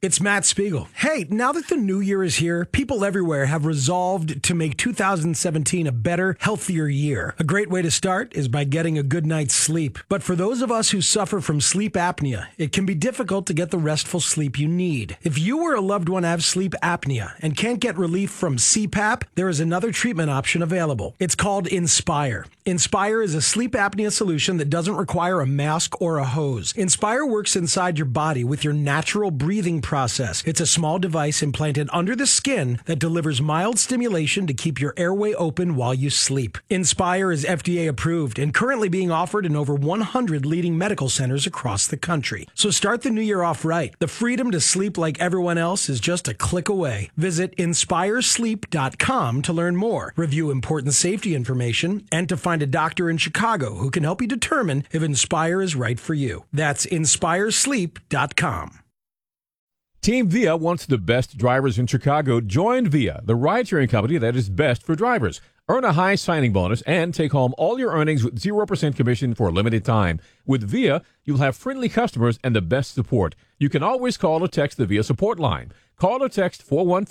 It's Matt Spiegel. Hey, now that the new year is here, people everywhere have resolved to make 2017 a better, healthier year. A great way to start is by getting a good night's sleep. But for those of us who suffer from sleep apnea, it can be difficult to get the restful sleep you need. If you or a loved one have sleep apnea and can't get relief from CPAP, there is another treatment option available. It's called Inspire. Inspire is a sleep apnea solution that doesn't require a mask or a hose. Inspire works inside your body with your natural breathing process. It's a small device implanted under the skin that delivers mild stimulation to keep your airway open while you sleep. Inspire is FDA approved and currently being offered in over 100 leading medical centers across the country. So start the new year off right. The freedom to sleep like everyone else is just a click away. Visit inspiresleep.com to learn more, review important safety information, and to find a doctor in Chicago who can help you determine if Inspire is right for you. That's inspiresleep.com. Team Via wants the best drivers in Chicago. Join Via, the ride-sharing company that is best for drivers. Earn a high signing bonus and take home all your earnings with 0% commission for a limited time. With Via, you'll have friendly customers and the best support. You can always call or text the Via support line. Call or text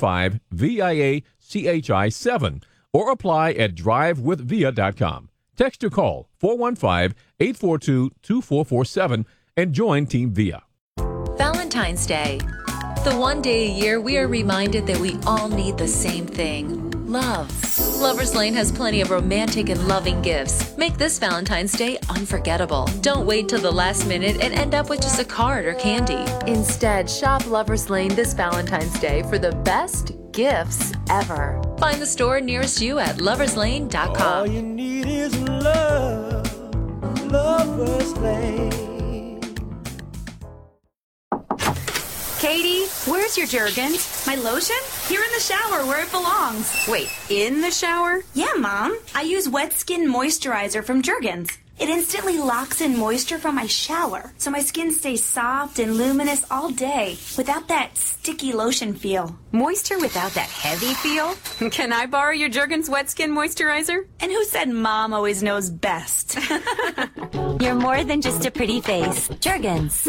415-VIA-CHI-7 or apply at drivewithvia.com. Text or call 415-842-2447 and join Team Via. Valentine's Day. The one day a year we are reminded that we all need the same thing, love. Lover's Lane has plenty of romantic and loving gifts. Make this Valentine's Day unforgettable. Don't wait till the last minute and end up with just a card or candy. Instead, shop Lover's Lane this Valentine's Day for the best gifts ever. Find the store nearest you at loverslane.com. All you need is love, Lover's Lane. Katie, where's your Jergens? My lotion? Here in the shower where it belongs. Wait, in the shower? Yeah, Mom. I use Wet Skin Moisturizer from Jergens. It instantly locks in moisture from my shower, so my skin stays soft and luminous all day without that sticky lotion feel. Moisture without that heavy feel? Can I borrow your Jergens Wet Skin Moisturizer? And who said Mom always knows best? You're more than just a pretty face. Jergens.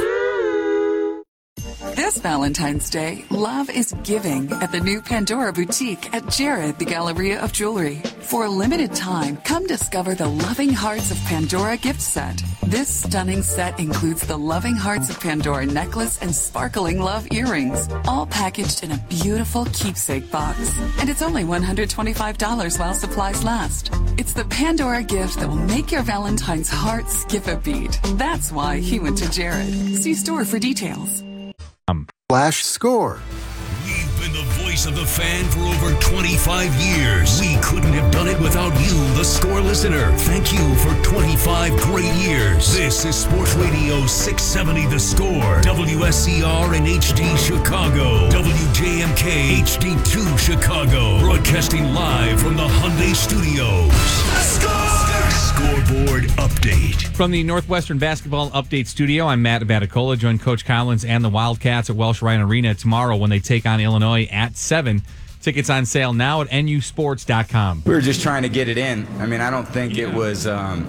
This Valentine's Day, love is giving at the new Pandora Boutique at Jared, the Galleria of Jewelry. For a limited time, come discover the Loving Hearts of Pandora gift set. This stunning set includes the Loving Hearts of Pandora necklace and sparkling love earrings, all packaged in a beautiful keepsake box. And it's only $125 while supplies last. It's the Pandora gift that will make your Valentine's heart skip a beat. That's why he went to Jared. See store for details. Flash score. We've been the voice of the fan for over 25 years. We couldn't have done it without you, the score listener. Thank you for 25 great years. This is Sports Radio 670 The Score. WSCR and HD Chicago. WJMK HD2 Chicago. Broadcasting live from the Hyundai Studios. The Score! Scoreboard update. From the Northwestern Basketball Update Studio, I'm Matt Abaticola. Join Coach Collins and the Wildcats at Welsh Ryan Arena tomorrow when they take on Illinois at 7. Tickets on sale now at nusports.com. We were just trying to get it in. I mean, I don't think it was...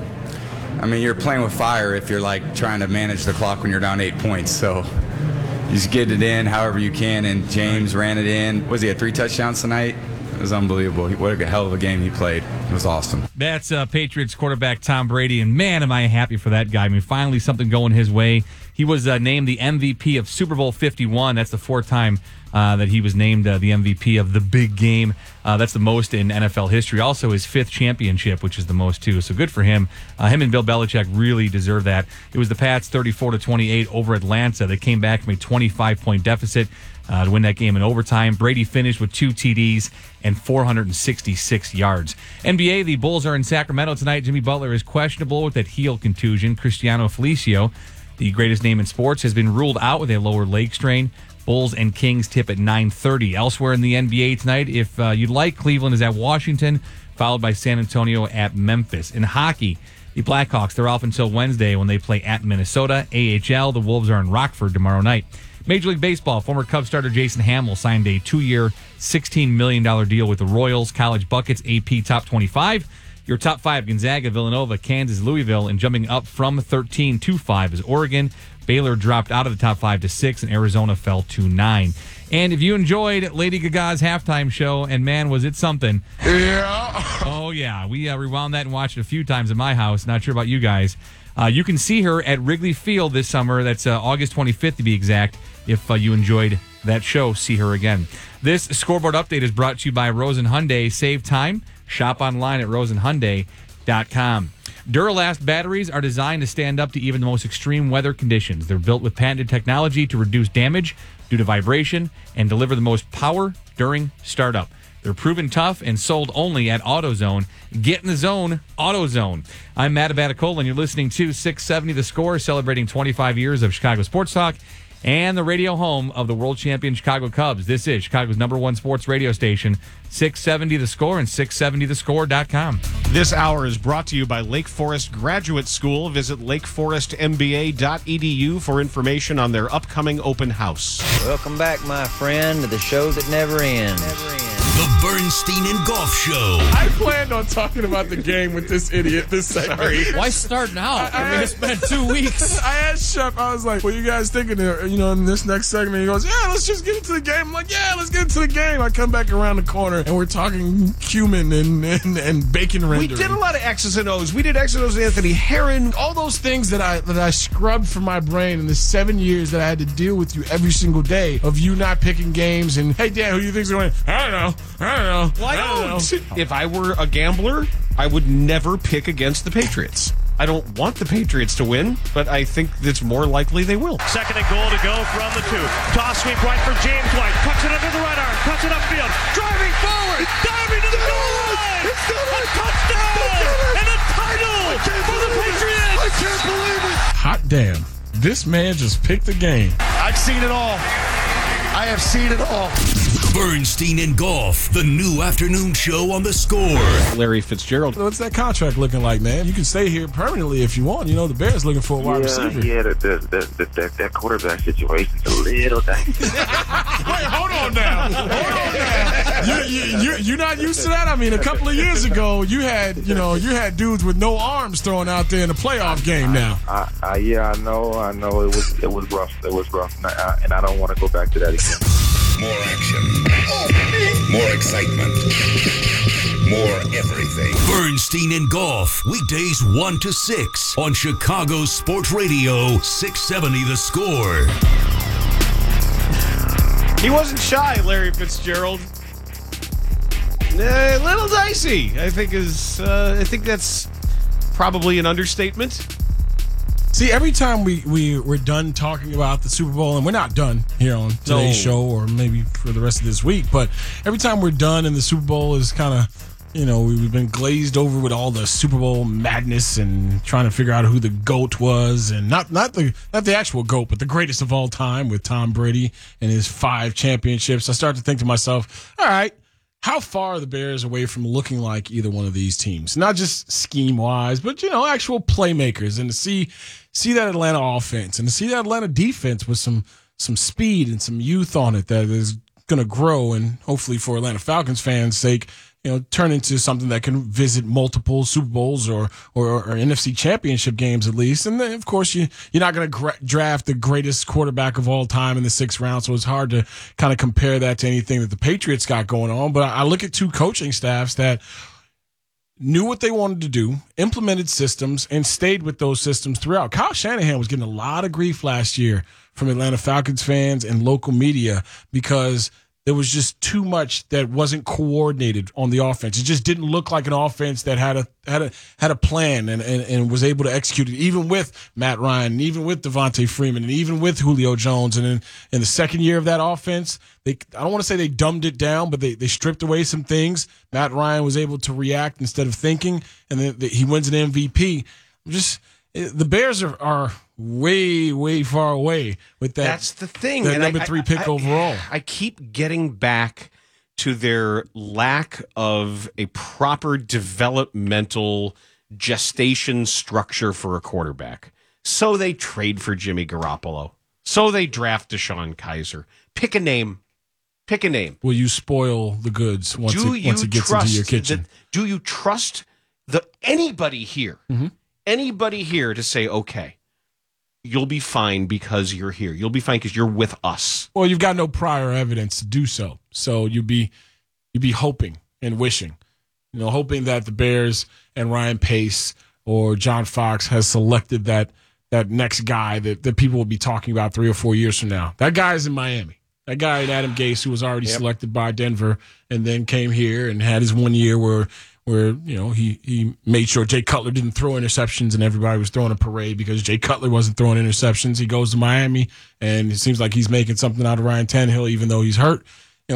you're playing with fire if you're like trying to manage the clock when you're down 8 points. So you just get it in however you can. And James ran it in. Was he had 3 touchdowns tonight? It was unbelievable. What a hell of a game he played. It was awesome. That's Patriots quarterback Tom Brady, and man, am I happy for that guy. I mean, finally something going his way. He was named the MVP of Super Bowl 51. That's the 4th time that he was named the MVP of the big game. That's the most in NFL history. Also, his 5th championship, which is the most, too. So good for him. Him and Bill Belichick really deserve that. It was the Pats 34-28 over Atlanta. They came back from a 25-point deficit to win that game in overtime. Brady finished with 2 TDs and 466 yards. NBA, the Bulls are in Sacramento tonight. Jimmy Butler is questionable with that heel contusion. Cristiano Felicio, the greatest name in sports, has been ruled out with a lower leg strain. Bulls and Kings tip at 9:30. Elsewhere in the NBA tonight, if you'd like, Cleveland is at Washington, followed by San Antonio at Memphis. In hockey, the Blackhawks, they're off until Wednesday when they play at Minnesota. AHL, the Wolves are in Rockford tomorrow night. Major League Baseball, former Cubs starter Jason Hamill signed a 2-year, $16 million deal with the Royals. College Buckets, AP Top 25. Your top 5, Gonzaga, Villanova, Kansas, Louisville, and jumping up from 13 to 5 is Oregon. Baylor dropped out of the top 5 to 6, and Arizona fell to 9. And if you enjoyed Lady Gaga's halftime show, and man, was it something. Yeah. Oh, yeah. We rewound that and watched it a few times at my house. Not sure about you guys. You can see her at Wrigley Field this summer. That's August 25th to be exact. If you enjoyed that show, see her again. This scoreboard update is brought to you by Rosen Hyundai. Save time. Shop online at rosenhyundai.com. Duralast batteries are designed to stand up to even the most extreme weather conditions. They're built with patented technology to reduce damage due to vibration and deliver the most power during startup. They're proven tough and sold only at AutoZone. Get in the zone, AutoZone. I'm Matt Abaticola, and you're listening to 670 The Score, celebrating 25 years of Chicago sports talk and the radio home of the world champion Chicago Cubs. This is Chicago's #1 sports radio station, 670 The Score and 670thescore.com. This hour is brought to you by Lake Forest Graduate School. Visit lakeforestmba.edu for information on their upcoming open house. Welcome back, my friend, to the show that never ends. The Bernstein and Golf Show. I planned on talking about the game with this idiot this segment. Why start now? I mean, it's been 2 weeks. I asked Shep, I was like, what are you guys thinking there? You know, in this next segment, he goes, yeah, let's just get into the game. I'm like, yeah, let's get into the game. I come back around the corner, and we're talking cumin and bacon rendering. We did a lot of X's and O's. We did X's and O's with Anthony Herron. All those things that I scrubbed from my brain in the 7 years that I had to deal with you every single day of you not picking games and, hey, Dan, who do you think's going to win? I don't know. Well, I don't. If I were a gambler, I would never pick against the Patriots. I don't want the Patriots to win, but I think it's more likely they will. Second and goal to go from the 2. Toss sweep right for James White. Cuts it under the right arm. Cuts it upfield. Driving forward. Diving to the goal line. It's still a touchdown. And a title for the Patriots. I can't believe it. Hot damn. This man just picked the game. I've seen it all. I have seen it all. Bernstein and Golf, the new afternoon show on The Score. Larry Fitzgerald. What's that contract looking like, man? You can stay here permanently if you want. You know, the Bears looking for a wide receiver. Yeah, that quarterback situation's a little dicey. Wait, hold on now. You're not used to that? I mean, a couple of years ago, you had dudes with no arms thrown out there in the playoff game now. Yeah, I know. It was rough. It was rough, and I don't want to go back to that again. More action. More excitement. More everything. Bernstein and Golf, weekdays 1 to 6 on Chicago Sports Radio, 670 The Score. He wasn't shy, Larry Fitzgerald. A little dicey, I think that's probably an understatement. See, every time we're done talking about the Super Bowl, and we're not done here on today's show or maybe for the rest of this week, but every time we're done and the Super Bowl is kind of, we've been glazed over with all the Super Bowl madness and trying to figure out who the GOAT was, and not the actual GOAT, but the greatest of all time with Tom Brady and his 5 championships. I start to think to myself, all right, how far are the Bears away from looking like either one of these teams? Not just scheme-wise, but, actual playmakers. And to see that Atlanta offense and to see that Atlanta defense with some speed and some youth on it that is going to grow and hopefully for Atlanta Falcons fans' sake, turn into something that can visit multiple Super Bowls or NFC Championship games at least. And then, of course, you're not going to draft the greatest quarterback of all time in the 6th round, so it's hard to kind of compare that to anything that the Patriots got going on. But I look at 2 coaching staffs that knew what they wanted to do, implemented systems, and stayed with those systems throughout. Kyle Shanahan was getting a lot of grief last year from Atlanta Falcons fans and local media because there was just too much that wasn't coordinated on the offense. It just didn't look like an offense that had a plan and was able to execute it, even with Matt Ryan, and even with Devontae Freeman, and even with Julio Jones. And in the second year of that offense, I don't want to say they dumbed it down, but they stripped away some things. Matt Ryan was able to react instead of thinking, and then he wins an MVP. The Bears are way, way far away with that. That's the thing. That number 3 pick overall. I keep getting back to their lack of a proper developmental gestation structure for a quarterback. So they trade for Jimmy Garoppolo. So they draft DeShone Kizer. Pick a name. Will you spoil the goods once it gets into your kitchen? Do you trust anybody here? Mm-hmm. Anybody here to say, okay, you'll be fine because you're here. You'll be fine because you're with us. Well, you've got no prior evidence to do so. So you'd be hoping and wishing, hoping that the Bears and Ryan Pace or John Fox has selected that next guy that people will be talking about 3 or 4 years from now. That guy is in Miami. That guy, Adam Gase, who was already selected by Denver and then came here and had his 1 year where he made sure Jay Cutler didn't throw interceptions and everybody was throwing a parade because Jay Cutler wasn't throwing interceptions. He goes to Miami and it seems like he's making something out of Ryan Tannehill even though he's hurt.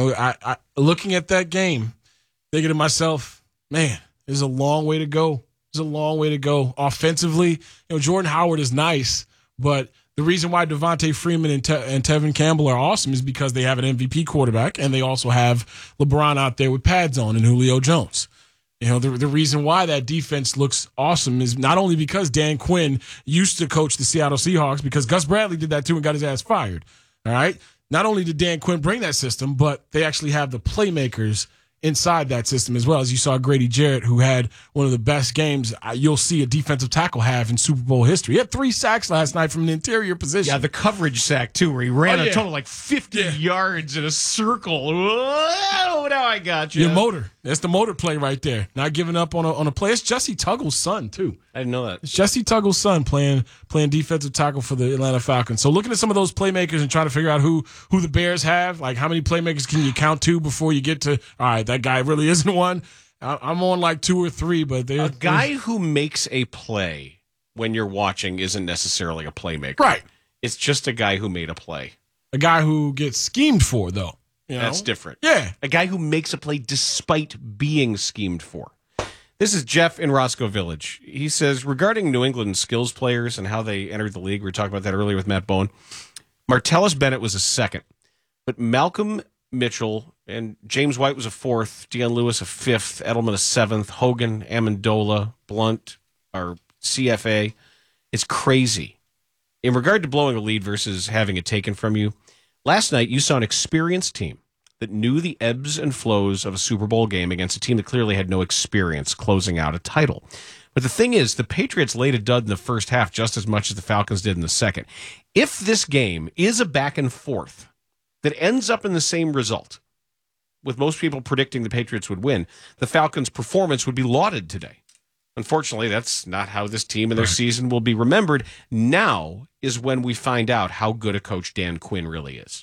I looking at that game, thinking to myself, man, there's a long way to go. There's a long way to go. Offensively, Jordan Howard is nice, but the reason why Devontae Freeman and Tevin Campbell are awesome is because they have an MVP quarterback and they also have LeBron out there with pads on and Julio Jones. The reason why that defense looks awesome is not only because Dan Quinn used to coach the Seattle Seahawks, because Gus Bradley did that too and got his ass fired. All right. Not only did Dan Quinn bring that system, but they actually have the playmakers inside that system as well. As you saw Grady Jarrett, who had one of the best games you'll see a defensive tackle have in Super Bowl history. He had 3 sacks last night from an interior position. Yeah, the coverage sack, too, where he ran a total like 50 yards in a circle. Whoa, now I got you. Your motor. That's the motor play right there. Not giving up on a play. It's Jesse Tuggle's son, too. I didn't know that. It's Jesse Tuggle's son playing defensive tackle for the Atlanta Falcons. So looking at some of those playmakers and trying to figure out who the Bears have, like how many playmakers can you count to before you get to, all right, that guy really isn't one. I'm on like 2 or 3, but a guy who makes a play when you're watching isn't necessarily a playmaker. Right. It's just a guy who made a play. A guy who gets schemed for, though. That's different. Yeah. A guy who makes a play despite being schemed for. This is Jeff in Roscoe Village. He says, regarding New England skills players and how they entered the league, we were talking about that earlier with Matt Bowen. Martellus Bennett was a second, but Malcolm Mitchell and James White was a 4th, Deion Lewis a 5th, Edelman a 7th, Hogan, Amendola, Blunt, our CFA. It's crazy. In regard to blowing a lead versus having it taken from you, last night you saw an experienced team that knew the ebbs and flows of a Super Bowl game against a team that clearly had no experience closing out a title. But the thing is, the Patriots laid a dud in the first half just as much as the Falcons did in the second. If this game is a back and forth that ends up in the same result, with most people predicting the Patriots would win, the Falcons' performance would be lauded today. Unfortunately, that's not how this team and their season will be remembered. Now is when we find out how good a coach Dan Quinn really is.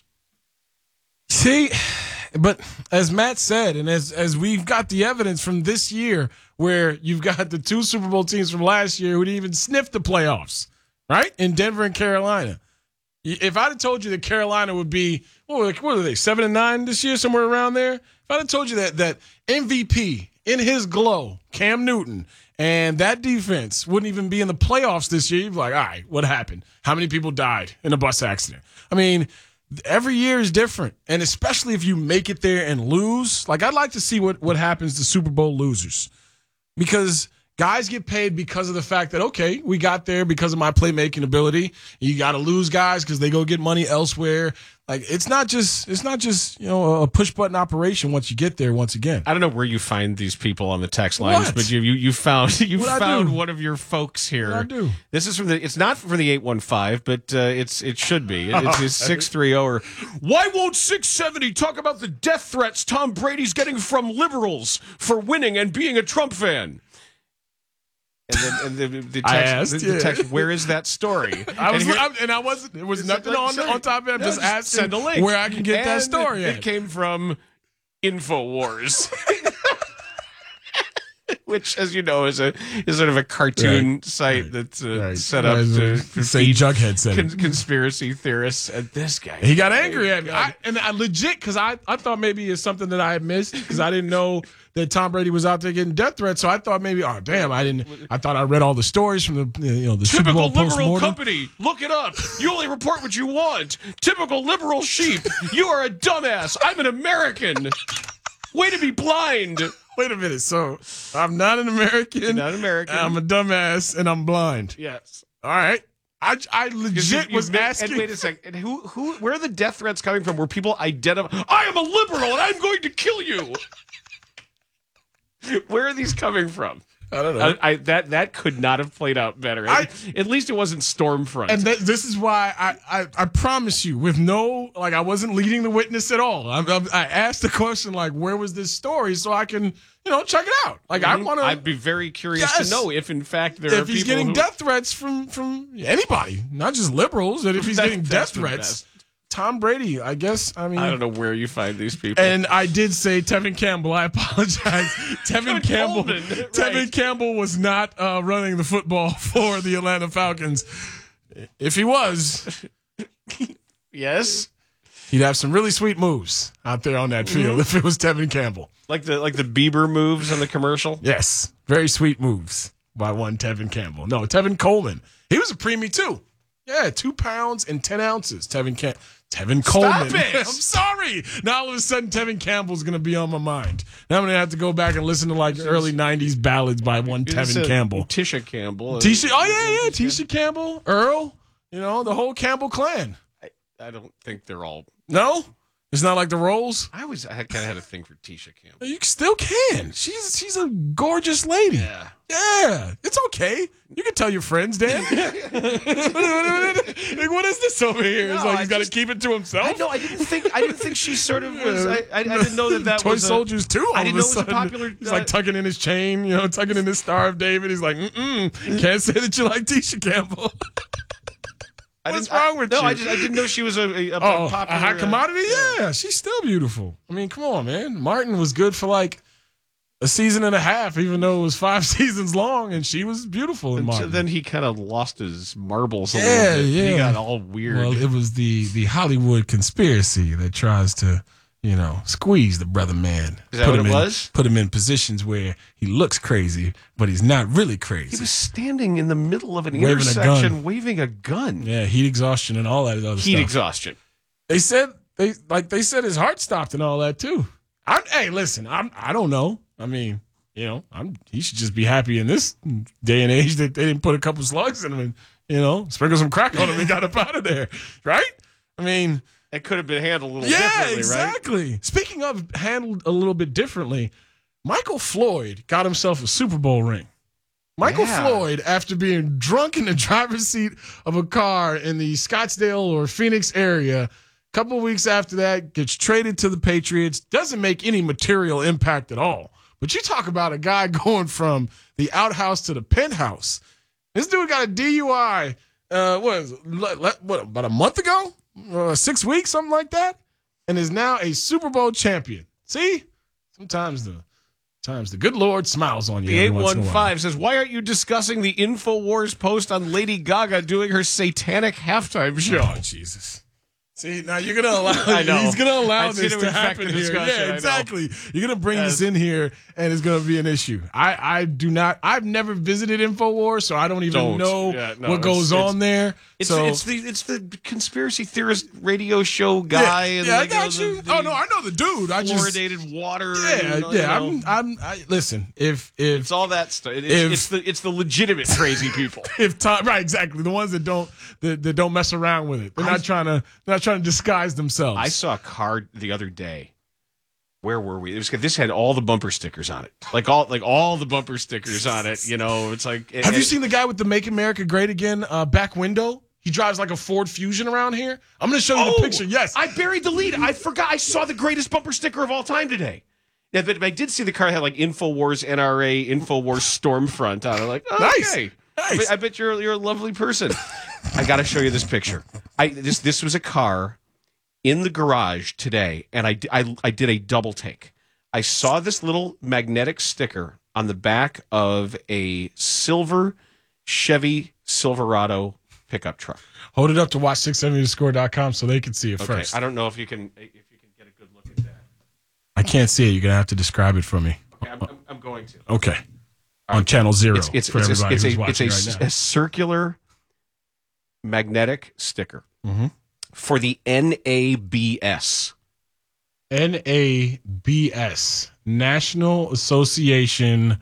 See, but as Matt said, and as we've got the evidence from this year, where you've got the 2 Super Bowl teams from last year who didn't even sniff the playoffs, right? In Denver and Carolina. If I'd have told you that Carolina would be, what are they, 7-9 this year, somewhere around there? If I'd have told you that MVP in his glow, Cam Newton, and that defense wouldn't even be in the playoffs this year, you'd be like, all right, what happened? How many people died in a bus accident? I mean, every year is different, and especially if you make it there and lose. Like, I'd like to see what happens to Super Bowl losers, because guys get paid because of the fact that, okay, we got there because of my playmaking ability. You got to lose guys because they go get money elsewhere. Like, it's not just a push button operation once you get there. Once again, I don't know where you find these people on the text lines, but you found one of your folks here. What I do. This is from it's not from the 815, but it should be. It's 630 or why won't 670 talk about the death threats Tom Brady's getting from liberals for winning and being a Trump fan? And then the text, where is that story? There was nothing on top of it. I'm just asking send a link where I can get that story. It came from InfoWars, which, as you know, is sort of a cartoon site that's set up to say Jughead said conspiracy theorists. And this guy, he got angry at me, I legit, because I thought maybe it's something that I had missed, because I didn't know that Tom Brady was out there getting death threats. So I thought maybe, I thought I read all the stories from the Super Bowl typical liberal post-mortem company. Look it up. You only report what you want. Typical liberal sheep. You are a dumbass. I'm an American. Way to be blind. Wait a minute. So I'm not an American. You're not American. I'm a dumbass and I'm blind. Yes. All right. I legit was asking. And wait a second. And where are the death threats coming from? Where people identify, I am a liberal and I'm going to kill you. Where are these coming from? I don't know. That could not have played out better. At least it wasn't Stormfront. And this is why I promise you, with no, like, I wasn't leading the witness at all. I asked the question, like, where was this story, so I can, check it out. Like, I'd be very curious to know if, in fact, there are people he's getting death threats from anybody, not just liberals. That if he's getting death threats. Tom Brady, I guess. I mean, I don't know where you find these people. And I did say Tevin Campbell. I apologize. Tevin Campbell was not running the football for the Atlanta Falcons. If he was, yes, he'd have some really sweet moves out there on that field. If it was Tevin Campbell, like the Bieber moves on the commercial. Yes, very sweet moves by one Tevin Campbell. No, Tevin Coleman. He was a preemie too. Yeah, 2 pounds and 10 ounces. Tevin Coleman. I'm sorry. Now all of a sudden Tevin Campbell's going to be on my mind. Now I'm going to have to go back and listen to like early 90s ballads by one Tevin Campbell. Tisha Campbell. Tisha Campbell. Earl. The whole Campbell clan. I don't think they're all. No? It's not like the Rolls? I kind of had a thing for Tisha Campbell. You still can. She's a gorgeous lady. Yeah. It's okay. You can tell your friends, Dan. Like, what is this over here? It's like he's got to keep it to himself. I didn't think she sort of was. I didn't know that Toy was Soldiers too. I didn't know it was a popular. He's like tucking in his chain, tucking in his Star of David. He's like, can't say that you like Tisha Campbell. What's wrong with you? I didn't know she was a popular. A hot commodity? Yeah, she's still beautiful. I mean, come on, man. Martin was good for like a season and a half, even though it was 5 seasons long, and she was beautiful in Martin. So then he kind of lost his marbles a little bit. Yeah. He got all weird. Well, it was the Hollywood conspiracy that tries to, squeeze the brother man. Is that what it was? Put him in positions where he looks crazy, but he's not really crazy. He was standing in the middle of an intersection waving a gun. Yeah, heat exhaustion and all that other stuff. Heat exhaustion. They said his heart stopped and all that too. Hey, listen, I don't know. I mean, he should just be happy in this day and age that they didn't put a couple slugs in him and, sprinkle some crack on him and got up out of there, right? I mean, it could have been handled a little differently, right? Exactly. Speaking of handled a little bit differently, Michael Floyd got himself a Super Bowl ring. Michael Floyd, after being drunk in the driver's seat of a car in the Scottsdale or Phoenix area, a couple of weeks after that, gets traded to the Patriots, doesn't make any material impact at all. But you talk about a guy going from the outhouse to the penthouse. This dude got a DUI, about a month ago? 6 weeks, something like that? And is now a Super Bowl champion. See? Sometimes the good Lord smiles on you. The 815 says, why aren't you discussing the InfoWars post on Lady Gaga doing her satanic halftime show? Oh, Jesus. See, now you're going to allow he's going to allow this to happen here. Yeah, exactly. You're going to bring this in here, and it's going to be an issue. I've never visited InfoWars, so I don't even know what goes on there. It's the conspiracy theorist radio show guy. I got you. I know the dude. Fluoridated water. Listen, if it's all that stuff, it's the legitimate crazy people. Right, exactly. The ones that don't mess around with it. They're not trying to disguise themselves. I saw a card the other day. Where were we? This had all the bumper stickers on it, like all the bumper stickers on it. It's like. Have you seen the guy with the "Make America Great Again" back window? He drives like a Ford Fusion around here. I'm going to show you the picture. Yes, I buried the lead. I forgot. I saw the greatest bumper sticker of all time today. Yeah, but I did see the car had like InfoWars NRA, InfoWars Stormfront on it. Like, okay. Nice. I bet you're a lovely person. I got to show you this picture. This was a car in the garage today, and I did a double take. I saw this little magnetic sticker on the back of a silver Chevy Silverado pickup truck. Hold it up to watch670thescore.com so they can see it first. I don't know if you can get a good look at that. I can't see it. You're going to have to describe it for me. Okay, I'm going to. Okay. On channel 0 for everybody who's watching right now. It's a circular magnetic sticker for the NABS. NABS, National Association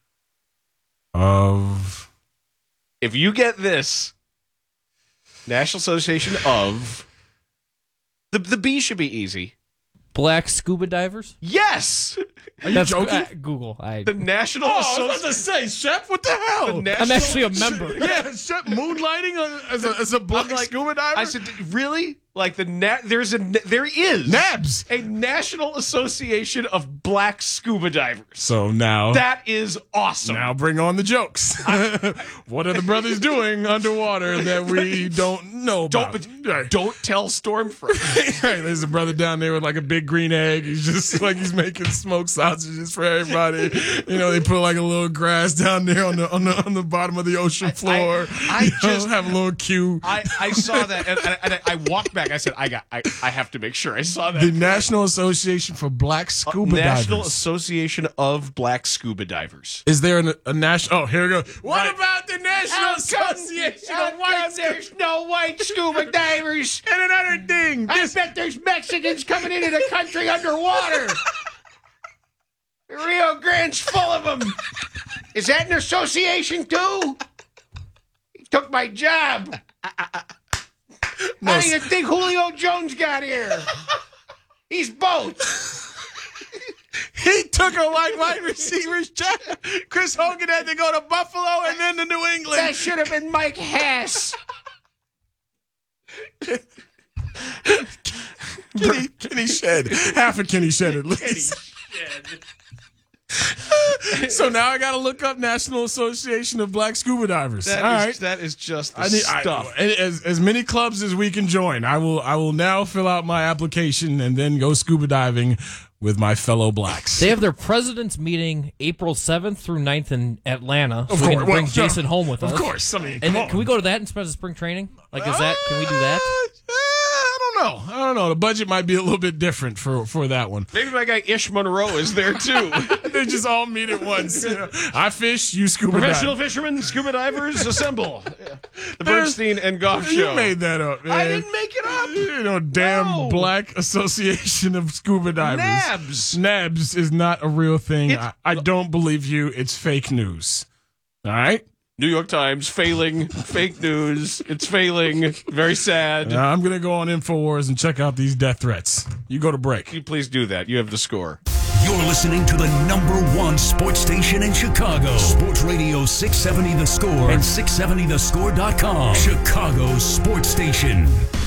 of... If you get this, National Association of... The B should be easy. Black scuba divers? Yes. Are you joking? Google. The National I was about to say, Shep, what the hell? I'm actually a member. Yeah, Shep moonlighting as a black scuba diver? I said, really? Like there is NABS, a National Association of Black Scuba Divers. So now that is awesome. Now bring on the jokes. What are the brothers doing underwater that we don't know about? Don't tell Stormfront. Right, there's a brother down there with like a big green egg. He's just like he's making smoked sausages for everybody. You know, they put like a little grass down there on the bottom of the ocean floor. I just have a little queue. I saw that and I walked back. I said, I have to make sure I saw that. The National Association for Black Scuba Divers. National Association of Black Scuba Divers. Is there a national? Oh, here we go. What about the National Association of White? There's no white scuba divers. And another thing, I bet there's Mexicans coming into the country underwater. Rio Grande's full of them. Is that an association too? He took my job. How do you think Julio Jones got here? He's both. He took a white wide receiver's job. Chris Hogan had to go to Buffalo and then to New England. That should have been Mike Hess. Kenny Shed. Half of Kenny Shed at least. So now I got to look up National Association of Black Scuba Divers. That is just the stuff. As many clubs as we can join. I will now fill out my application and then go scuba diving with my fellow blacks. They have their president's meeting April 7th through 9th in Atlanta. Of so we course. can bring Jason home with us. Of course. I mean, and come on. Can we go to that instead of spring training? Like, can we do that? I don't know. The budget might be a little bit different for that one. Maybe my guy Ish Monroe is there too. They just all meet at once. You know, I fish, you scuba Professional dive. fishermen, scuba divers, assemble. The Bernstein and Goff Show. You made that up, man. I didn't make it up. You know, damn Black Association of Scuba Divers. NABS is not a real thing. I don't believe you. It's fake news. All right? New York Times failing, fake news. It's failing. Very sad. I'm going to go on InfoWars and check out these death threats. You go to break. Can you please do that? You have the score. You're listening to the #1 sports station in Chicago. Sports Radio 670 The Score and 670thescore.com. Chicago's sports station.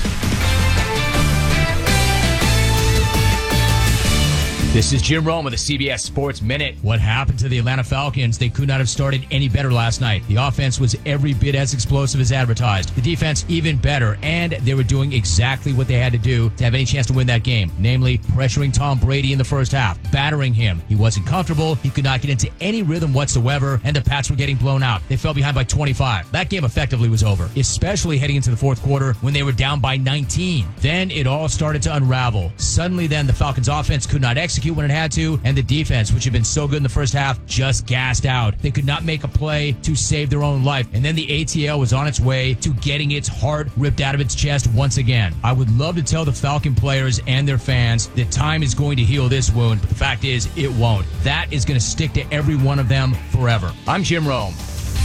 This is Jim Rome with the CBS Sports Minute. What happened to the Atlanta Falcons? They could not have started any better last night. The offense was every bit as explosive as advertised. The defense even better, and they were doing exactly what they had to do to have any chance to win that game, namely pressuring Tom Brady in the first half, battering him. He wasn't comfortable. He could not get into any rhythm whatsoever, and the Pats were getting blown out. They fell behind by 25. That game effectively was over, especially heading into the fourth quarter when they were down by 19. Then it all started to unravel. Suddenly then the Falcons offense could not execute when it had to, and the defense, which had been so good in the first half, just gassed out. They could not make a play to save their own life, and then the ATL was on its way to getting its heart ripped out of its chest once again. I would love to tell the Falcon players and their fans that time is going to heal this wound, but the fact is, it won't. That is going to stick to every one of them forever. I'm Jim Rome.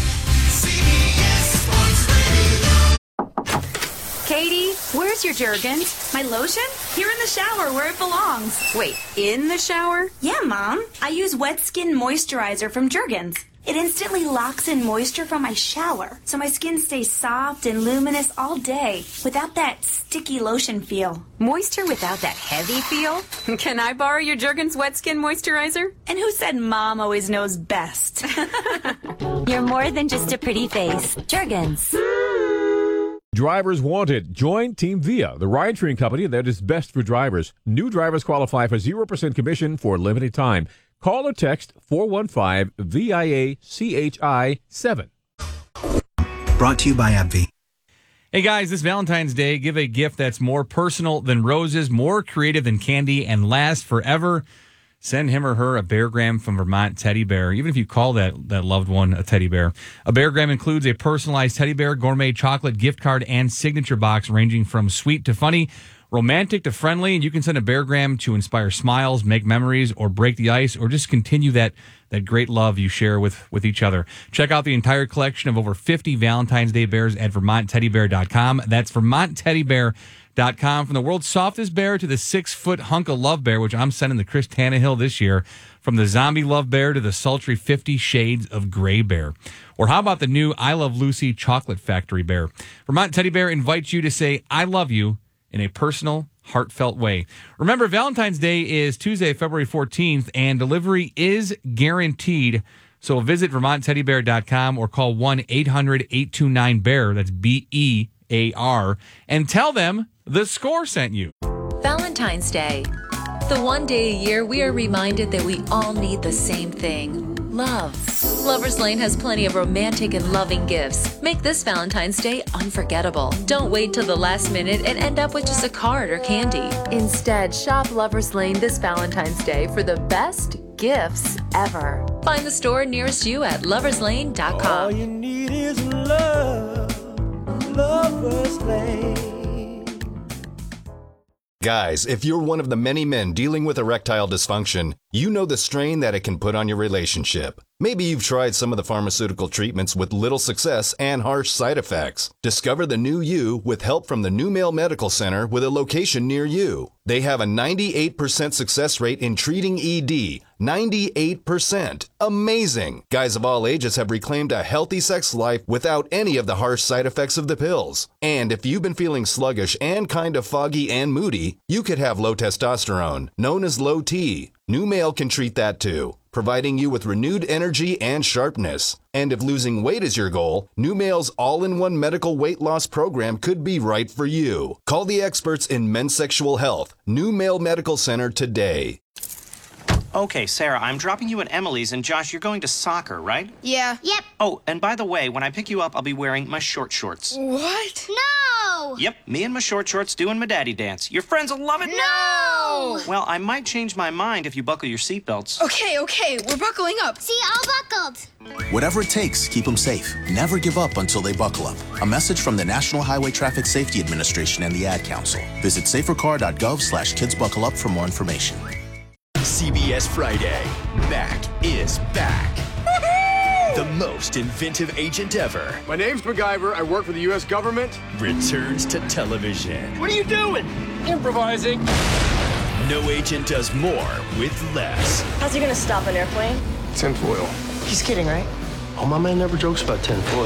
Katie, where's your Jergens? My lotion? Here in the shower where it belongs. Wait, in the shower? Yeah, Mom. I use Wet Skin Moisturizer from Jergens. It instantly locks in moisture from my shower, so my skin stays soft and luminous all day without that sticky lotion feel. Moisture without that heavy feel? Can I borrow your Jergens Wet Skin Moisturizer? And who said Mom always knows best? You're more than just a pretty face. Jergens. Drivers wanted. Join Team Via, the ride-sharing company that is best for drivers. New drivers qualify for 0% commission for a limited time. Call or text 415-VIA-CHI-7. Brought to you by AbbVie. Hey guys, this Valentine's Day, give a gift that's more personal than roses, more creative than candy, and lasts forever. Send him or her a Beargram from Vermont teddy bear, even if you call that loved one a teddy bear. A Beargram includes a personalized teddy bear, gourmet chocolate gift card, and signature box ranging from sweet to funny, romantic to friendly. And you can send a Beargram to inspire smiles, make memories, or break the ice, or just continue that great love you share with each other. Check out the entire collection of over 50 Valentine's Day bears at VermontTeddyBear.com. That's VermontTeddyBear.com. From the world's softest bear to the 6-foot hunk of love bear, which I'm sending to Chris Tannehill this year. From the zombie love bear to the sultry 50 Shades of Gray bear. Or how about the new I Love Lucy Chocolate Factory bear? Vermont Teddy Bear invites you to say, I love you in a personal, heartfelt way. Remember, Valentine's Day is Tuesday, February 14th, and delivery is guaranteed. So visit VermontTeddyBear.com or call 1-800-829-BEAR, that's BEAR, and tell them the Score sent you. Valentine's Day. The one day a year we are reminded that we all need the same thing, love. Lover's Lane has plenty of romantic and loving gifts. Make this Valentine's Day unforgettable. Don't wait till the last minute and end up with just a card or candy. Instead, shop Lover's Lane this Valentine's Day for the best gifts ever. Find the store nearest you at loverslane.com. All you need is love, Lover's Lane. Guys, if you're one of the many men dealing with erectile dysfunction, you know the strain that it can put on your relationship. Maybe you've tried some of the pharmaceutical treatments with little success and harsh side effects. Discover the new you with help from the New Male Medical Center with a location near you. They have a 98% success rate in treating ED. 98%. Amazing. Guys of all ages have reclaimed a healthy sex life without any of the harsh side effects of the pills. And if you've been feeling sluggish and kind of foggy and moody, you could have low testosterone, known as low T. New Male can treat that too, providing you with renewed energy and sharpness. And if losing weight is your goal, New Male's all-in-one medical weight loss program could be right for you. Call the experts in men's sexual health, New Male Medical Center today. Okay, Sarah, I'm dropping you at Emily's, and Josh, you're going to soccer, right? Yeah. Yep. Oh, and by the way, when I pick you up, I'll be wearing my short shorts. What? No! Yep, me and my short shorts doing my daddy dance. Your friends will love it. No! Well, I might change my mind if you buckle your seatbelts. Okay, we're buckling up. See, all buckled. Whatever it takes, keep them safe. Never give up until they buckle up. A message from the National Highway Traffic Safety Administration and the Ad Council. Visit safercar.gov/kidsbuckleup for more information. CBS Friday. Mac is back. The most inventive agent ever. My name's MacGyver. I work for the U.S. government. Returns to television. What are you doing? Improvising. No agent does more with less. How's he gonna stop an airplane? Tinfoil. He's kidding, right? Oh, my man never jokes about tinfoil.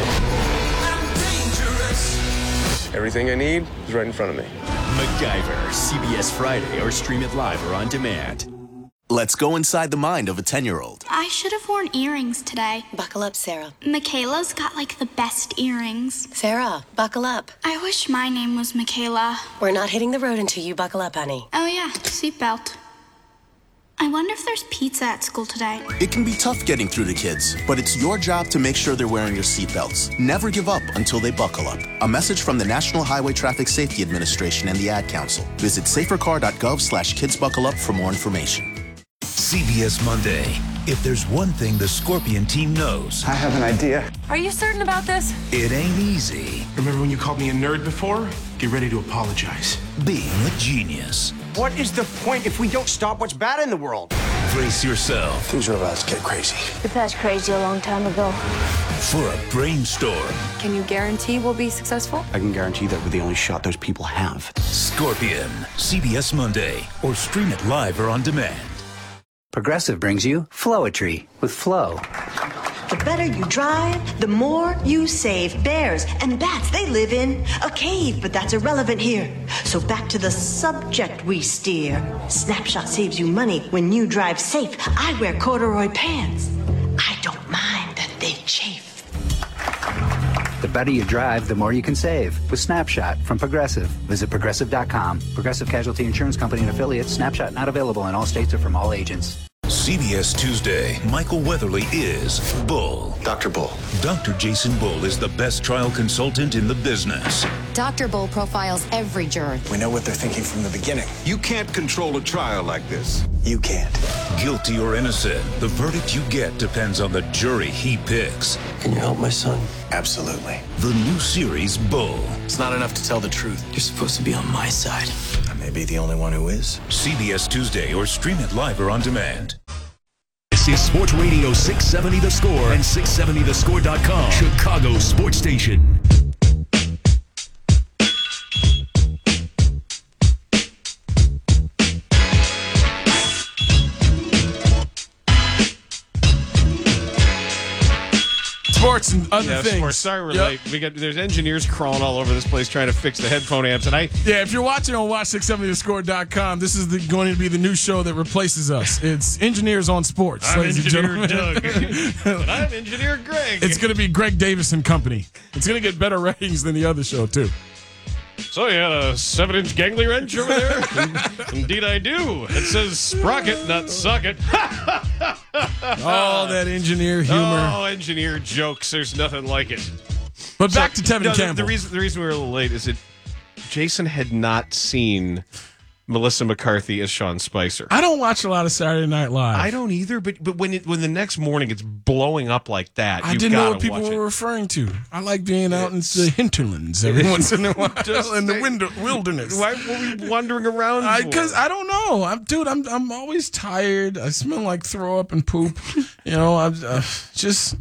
Everything I need is right in front of me. MacGyver. CBS Friday, or stream it live or on demand. Let's go inside the mind of a 10-year-old. I should have worn earrings today. Buckle up, Sarah. Michaela's got like the best earrings. Sarah, buckle up. I wish my name was Michaela. We're not hitting the road until you buckle up, honey. Oh yeah, seatbelt. I wonder if there's pizza at school today. It can be tough getting through to kids, but it's your job to make sure they're wearing your seatbelts. Never give up until they buckle up. A message from the National Highway Traffic Safety Administration and the Ad Council. Visit safercar.gov/kidsbuckleup for more information. CBS Monday. If there's one thing the Scorpion team knows, I have an idea. Are you certain about this? it ain't easy Remember when you called me a nerd before? Get ready to apologize. being a genius. What is the point if we don't stop what's bad in the world? Brace yourself Things are about to get crazy. We passed crazy a long time ago. for a brainstorm. Can you guarantee we'll be successful? I can guarantee that we're the only shot those people have. Scorpion. CBS Monday. Or stream it live or on demand. Progressive brings you Flowetry with Flow. The better you drive, the more you save. Bears and bats, they live in a cave, but that's irrelevant here. So back to the subject we steer. Snapshot saves you money when you drive safe. I wear corduroy pants. I don't mind that they chafe. The better you drive, the more you can save with Snapshot from Progressive. Visit progressive.com. Progressive Casualty Insurance Company and affiliates. Snapshot not available in all states or from all agents. CBS Tuesday. Michael Weatherly is Bull. Dr. Bull. Dr. Jason Bull is the best trial consultant in the business. Dr. Bull profiles every juror. We know what they're thinking from the beginning. You can't control a trial like this. You can't. Guilty or innocent, the verdict you get depends on the jury he picks. Can you help my son? Absolutely. The new series, Bull. It's not enough to tell the truth. You're supposed to be on my side. I may be the only one who is. CBS Tuesday, or stream it live or on demand. This is Sports Radio 670 The Score and 670thescore.com. Chicago Sports Station. sports and other things. Sports. Sorry, we're late. There's engineers crawling all over this place trying to fix the headphone amps, and if you're watching on watch670thescore.com, this is going to be the new show that replaces us. It's Engineers on Sports. I'm Engineer Doug. And I'm Engineer Greg. It's going to be Greg Davis and Company. It's going to get better ratings than the other show, too. So you had a 7-inch gangly wrench over there? Indeed I do. It says sprocket, not socket. Oh, that engineer humor. Oh, engineer jokes. There's nothing like it. But back to Tevin Campbell. The reason we were a little late is that Jason had not seen Melissa McCarthy as Sean Spicer. I don't watch a lot of Saturday Night Live. I don't either, but when the next morning it's blowing up like that, I didn't know what people were referring to. I like being out in the hinterlands every once in a while, in the wilderness. Why were we wandering around? Because I don't know. I'm always tired. I smell like throw up and poop. I'm just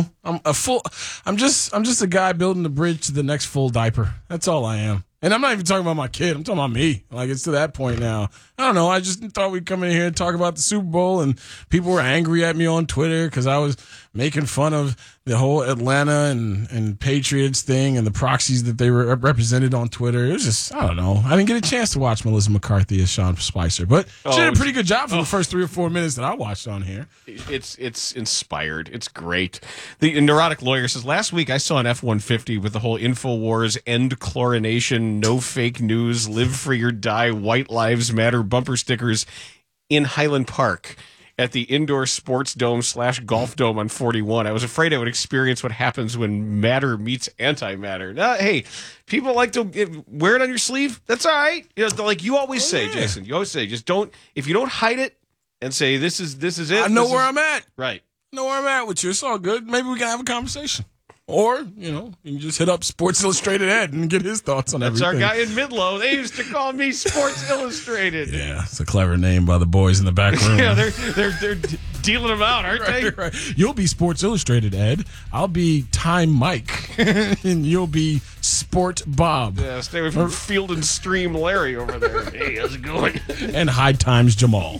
a guy building the bridge to the next full diaper. That's all I am. And I'm not even talking about my kid. I'm talking about me. Like, it's to that point now. I don't know. I just thought we'd come in here and talk about the Super Bowl, and people were angry at me on Twitter because I was making fun of the whole Atlanta and Patriots thing and the proxies that they were represented on Twitter. It was just, I don't know. I didn't get a chance to watch Melissa McCarthy as Sean Spicer, but she did a pretty good job for the first 3 or 4 minutes that I watched on here. It's inspired. It's great. The neurotic lawyer says, last week I saw an F-150 with the whole InfoWars, end chlorination, no fake news, live free or die, white lives matter bumper stickers in Highland Park at the indoor sports dome / golf dome on 41. I was afraid I would experience what happens when matter meets antimatter. Hey, people like to wear it on your sleeve. That's all right. Like you always say, Jason, you always say, just don't, if you don't hide it and say, this is it. I know where I'm at. Right. I know where I'm at with you. It's all good. Maybe we can have a conversation. Or, you can just hit up Sports Illustrated Ed and get his thoughts on everything. That's our guy in Midlow. They used to call me Sports Illustrated. Yeah, it's a clever name by the boys in the back room. Yeah, they're dealing them out, aren't they? Right. You'll be Sports Illustrated Ed. I'll be Time Mike. And you'll be Sport Bob. Yeah, stay away from Field and Stream Larry over there. Hey, how's it going? And High Times Jamal.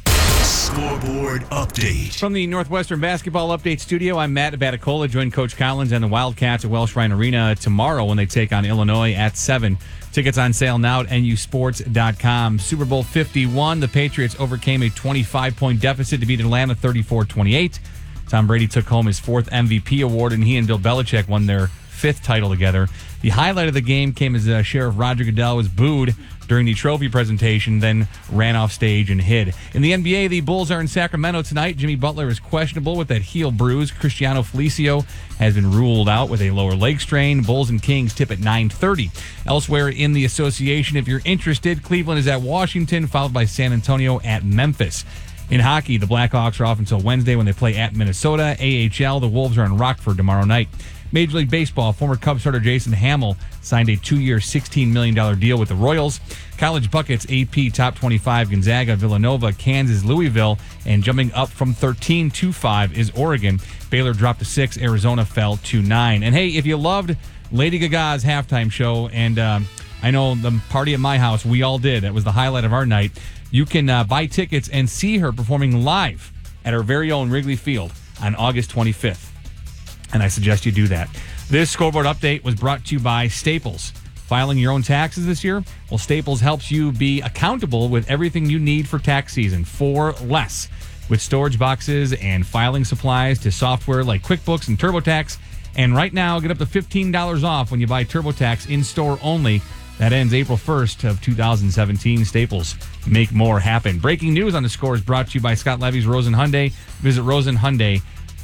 Scoreboard update. From the Northwestern Basketball Update Studio, I'm Matt Baticola. Join Coach Collins and the Wildcats at Welsh Ryan Arena tomorrow when they take on Illinois at 7. Tickets on sale now at nusports.com. Super Bowl 51, the Patriots overcame a 25-point deficit to beat Atlanta 34-28. Tom Brady took home his 4th MVP award, and he and Bill Belichick won their 5th title together. The highlight of the game came as Sheriff Roger Goodell was booed during the trophy presentation, then ran off stage and hid. In the NBA, the Bulls are in Sacramento tonight. Jimmy Butler is questionable with that heel bruise. Cristiano Felicio has been ruled out with a lower leg strain. Bulls and Kings tip at 9:30. Elsewhere in the association, if you're interested, Cleveland is at Washington, followed by San Antonio at Memphis. In hockey, the Blackhawks are off until Wednesday when they play at Minnesota. AHL, the Wolves are in Rockford tomorrow night. Major League Baseball, former Cubs starter Jason Hamill signed a 2-year, $16 million deal with the Royals. College buckets, AP top 25, Gonzaga, Villanova, Kansas, Louisville, and jumping up from 13 to 5 is Oregon. Baylor dropped to 6, Arizona fell to 9. And hey, if you loved Lady Gaga's halftime show, and I know the party at my house, we all did. That was the highlight of our night. You can buy tickets and see her performing live at our very own Wrigley Field on August 25th. And I suggest you do that. This scoreboard update was brought to you by Staples. Filing your own taxes this year? Well, Staples helps you be accountable with everything you need for tax season for less. With storage boxes and filing supplies to software like QuickBooks and TurboTax. And right now, get up to $15 off when you buy TurboTax in-store only. That ends April 1st of 2017. Staples, make more happen. Breaking news on the Score is brought to you by Scott Levy's Rosen Hyundai. Visit rosenhyundai.com.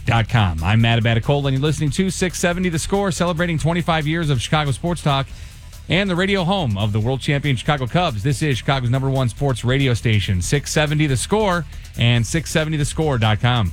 I'm Matt Baticola, and you're listening to 670 The Score, celebrating 25 years of Chicago sports talk and the radio home of the world champion Chicago Cubs. This is Chicago's #1 sports radio station, 670 The Score and 670thescore.com.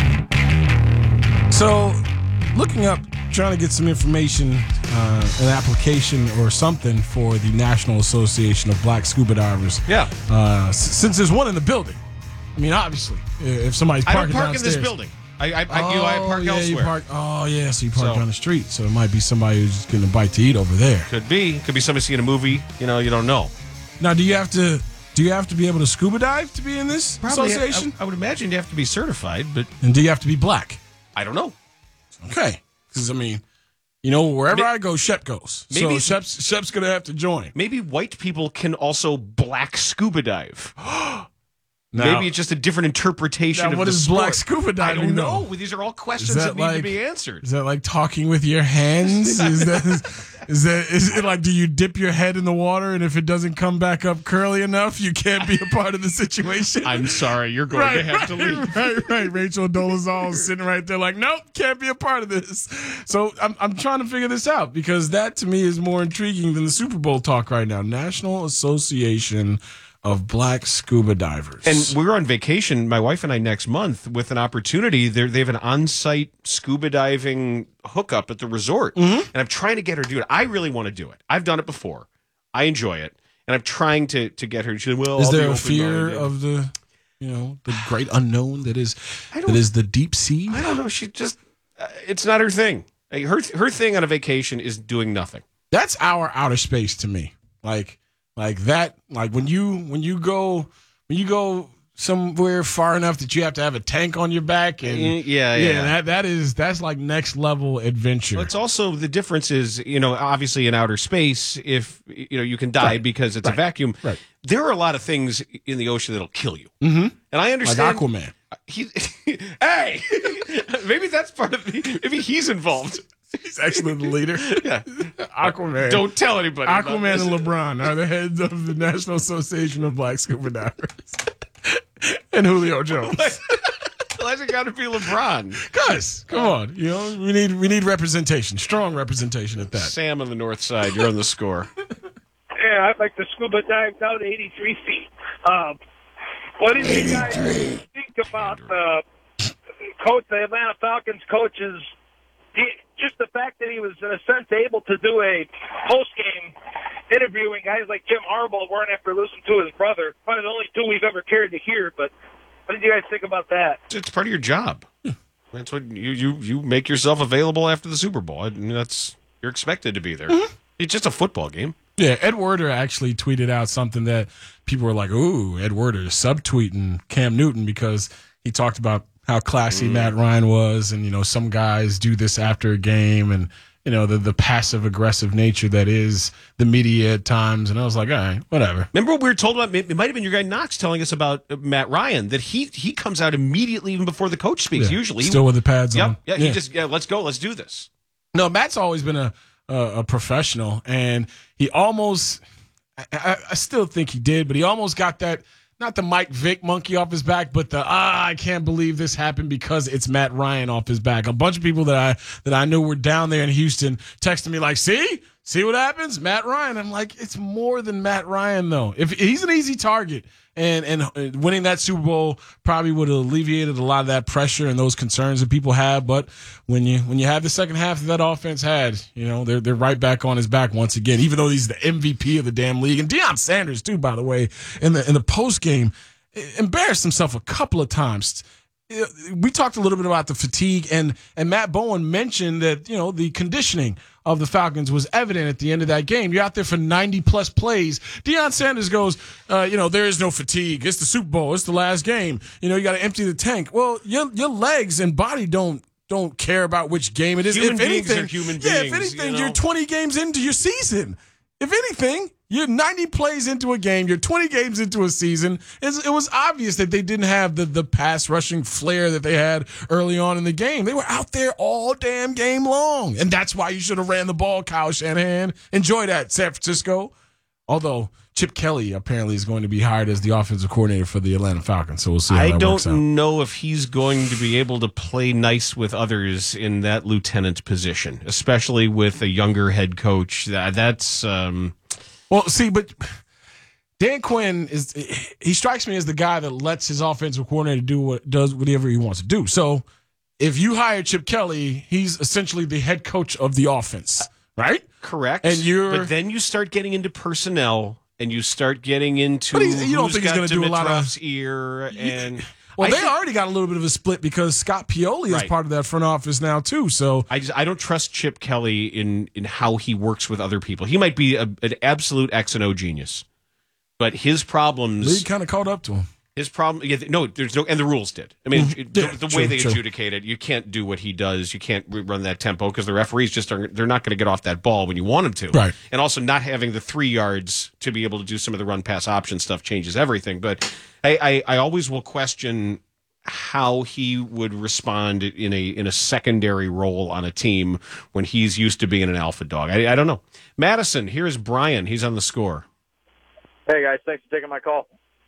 So, looking up, trying to get some information, an application or something for the National Association of Black Scuba Divers. Yeah. Since there's one in the building. I mean, obviously, if somebody's parking I don't park downstairs. in this building. I park elsewhere. So you park on the street. So it might be somebody who's just getting a bite to eat over there. Could be somebody seeing a movie. You don't know. Now, do you have to be able to scuba dive to be in this association? I would imagine you have to be certified, but and do you have to be black? I don't know. Okay. Because, I mean, wherever I go, Shep goes. Maybe- So Shep's going to have to join. Maybe white people can also black scuba dive. Now- Maybe it's just a different interpretation Now, of what the is sport. black scuba diving, I don't though? know. These are all questions that need to be answered. Is that like talking with your hands? Is it like, do you dip your head in the water and if it doesn't come back up curly enough, you can't be a part of the situation? I'm sorry, you're going to have to leave. Right. Rachel Dolezal is sitting right there like, nope, can't be a part of this. So I'm trying to figure this out because that to me is more intriguing than the Super Bowl talk right now. National Association of Black Scuba Divers. And we're on vacation, my wife and I, next month with an opportunity. They have an on-site scuba diving hookup at the resort. And I'm trying to get her to do it. I really want to do it. I've done it before. I enjoy it. And I'm trying to get her. She said, well, is I'll there be a fear open-minded. of the great unknown that is the deep sea? I don't know. She just, it's not her thing. Her thing on a vacation is doing nothing. That's our outer space to me. Like that, like when you go somewhere far enough that you have to have a tank on your back and that's like next level adventure. Well, it's also the difference is, obviously in outer space, if you can die because it's a vacuum. Right. There are a lot of things in the ocean that'll kill you. Mm-hmm. And I understand like Aquaman. Hey, maybe that's part of maybe he's involved. He's actually the leader. Yeah. Aquaman. Don't tell anybody. Aquaman and LeBron are the heads of the National Association of Black Scuba Divers. And Julio Jones. Why's it got to be LeBron? Guys, come on. We need representation. Strong representation at that. Sam on the north side, you're on the score. Yeah, I'd like to scuba dive down to 83 feet. What do you guys think about the Atlanta Falcons coach's just the fact that he was, in a sense, able to do a post-game interviewing guys like Jim Harbaugh weren't after losing to his brother? Probably the only two we've ever cared to hear, but what did you guys think about that? It's part of your job. That's what you make yourself available after the Super Bowl. I mean, you're expected to be there. Mm-hmm. It's just a football game. Yeah, Ed Werder actually tweeted out something that people were like, ooh, Ed Werder subtweeting Cam Newton because he talked about how classy Matt Ryan was, and some guys do this after a game, and the passive aggressive nature that is the media at times. And I was like, all right, whatever. Remember what we were told about? It might have been your guy Knox telling us about Matt Ryan that he comes out immediately even before the coach speaks. Yeah, usually, still with the pads on. Yeah, he just let's go, let's do this. No, Matt's always been a professional, and he almost. I still think he did, but he almost got that. Not the Mike Vick monkey off his back, but I can't believe this happened because it's Matt Ryan off his back. A bunch of people that I knew were down there in Houston texting me like, see what happens? Matt Ryan. I'm like, it's more than Matt Ryan though. If he's an easy target, and winning that Super Bowl probably would have alleviated a lot of that pressure and those concerns that people have. But when you have the second half that offense had, they're right back on his back once again, even though he's the MVP of the damn league. And Deion Sanders too, by the way, in the post game, embarrassed himself a couple of times. We talked a little bit about the fatigue, and Matt Bowen mentioned that the conditioning of the Falcons was evident at the end of that game. You're out there for 90-plus plays. Deion Sanders goes, there is no fatigue. It's the Super Bowl. It's the last game. You got to empty the tank. Well, your legs and body don't care about which game it is. Human beings are human beings. Yeah, if anything, you're 20 games into your season. If anything, you're 90 plays into a game. You're 20 games into a season. It was obvious that they didn't have the pass rushing flair that they had early on in the game. They were out there all damn game long. And that's why you should have ran the ball, Kyle Shanahan. Enjoy that, San Francisco. Although Chip Kelly apparently is going to be hired as the offensive coordinator for the Atlanta Falcons. So we'll see how that works out. I don't know if he's going to be able to play nice with others in that lieutenant position, especially with a younger head coach. That's well, see, but Dan Quinn he strikes me as the guy that lets his offensive coordinator does whatever he wants to do. So if you hire Chip Kelly, he's essentially the head coach of the offense, right? Correct. And but then you start getting into personnel, and you start getting into you don't think he's going to do a lot of ear and. Well, they already got a little bit of a split because Scott Pioli is part of that front office now too. So I don't trust Chip Kelly in how he works with other people. He might be an absolute X and O genius, but his problems league kind of caught up to him. His problem, there's no, and the rules did. I mean, the way they true. adjudicate it, you can't do what he does. You can't run that tempo because the referees they're not going to get off that ball when you want them to. Right. And also not having the 3 yards to be able to do some of the run pass option stuff changes everything. But I always will question how he would respond in a secondary role on a team when he's used to being an alpha dog. I don't know. Madison, here's Brian. He's on the score. Hey, guys. Thanks for taking my call.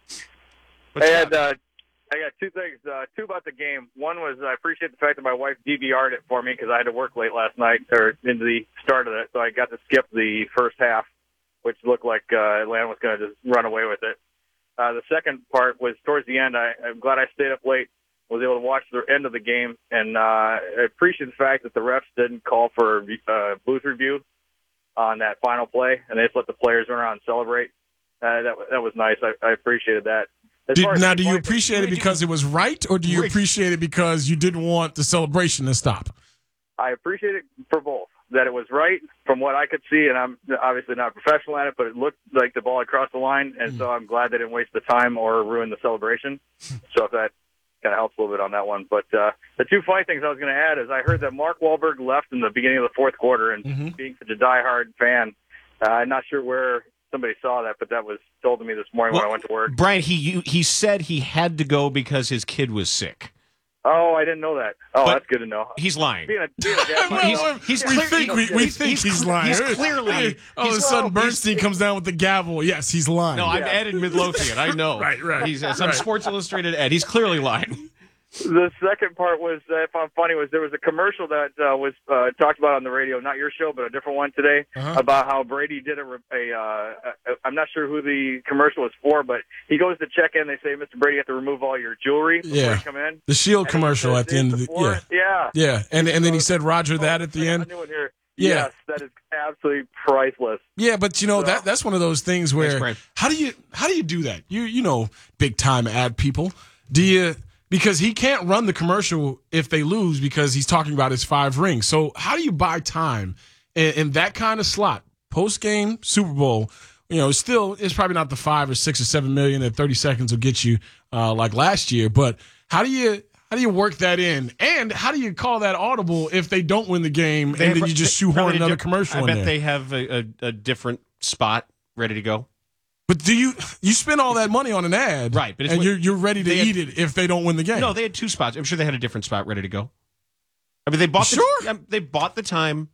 I got 2 things. 2 about the game. One was I appreciate the fact that my wife DVR'd it for me because I had to work late last night or into the start of it, so I got to skip the first half, which looked like Atlanta was going to just run away with it. The second part was towards the end. I'm glad I stayed up late, was able to watch the end of the game, and I appreciate the fact that the refs didn't call for booth review on that final play, and they just let the players run around and celebrate. That was nice. I appreciated that. Do you appreciate it because it was right, or do you appreciate it because you didn't want the celebration to stop? I appreciate it for both. That it was right from what I could see, and I'm obviously not a professional at it, but it looked like the ball had crossed the line, and so I'm glad they didn't waste the time or ruin the celebration. So if that kind of helps a little bit on that one. But the 2 funny things I was going to add is I heard that Mark Wahlberg left in the beginning of the 4th quarter, and being such a diehard fan, I'm not sure where somebody saw that, but that was told to me this morning when I went to work. Brian, he said he had to go because his kid was sick. Oh, I didn't know that. Oh, But that's good to know. He's lying. Being a dad, we think he's lying. He's clearly. All of a sudden, Bernstein comes down with the gavel. Yes, he's lying. No, I'm Ed in Midlothian. I know. Right. He's some Sports Illustrated Ed. He's clearly lying. The second part was, I found funny, was there was a commercial that was talked about on the radio, not your show, but a different one today, about how Brady did I'm not sure who the commercial was for, but he goes to check in. They say, Mr. Brady, you have to remove all your jewelry before you come in. The Shield commercial at the end of the Yeah. And then he said Roger that at the end. Yes, that is absolutely priceless. Yeah, but that's one of those things where how do you do that? You know, big time ad people. Because he can't run the commercial if they lose because he's talking about his 5 rings. So how do you buy time in that kind of slot? Post-game Super Bowl, still it's probably not the 5 or 6 or 7 million that 30 seconds will get you like last year. But how do you work that in? And how do you call that audible if they don't win the game and then you just shoehorn another commercial in there? I bet they have a different spot ready to go. But do you spend all that money on an ad, right? But and you're ready to eat it if they don't win the game. No, they had 2 spots. I'm sure they had a different spot ready to go. I mean, they bought the time,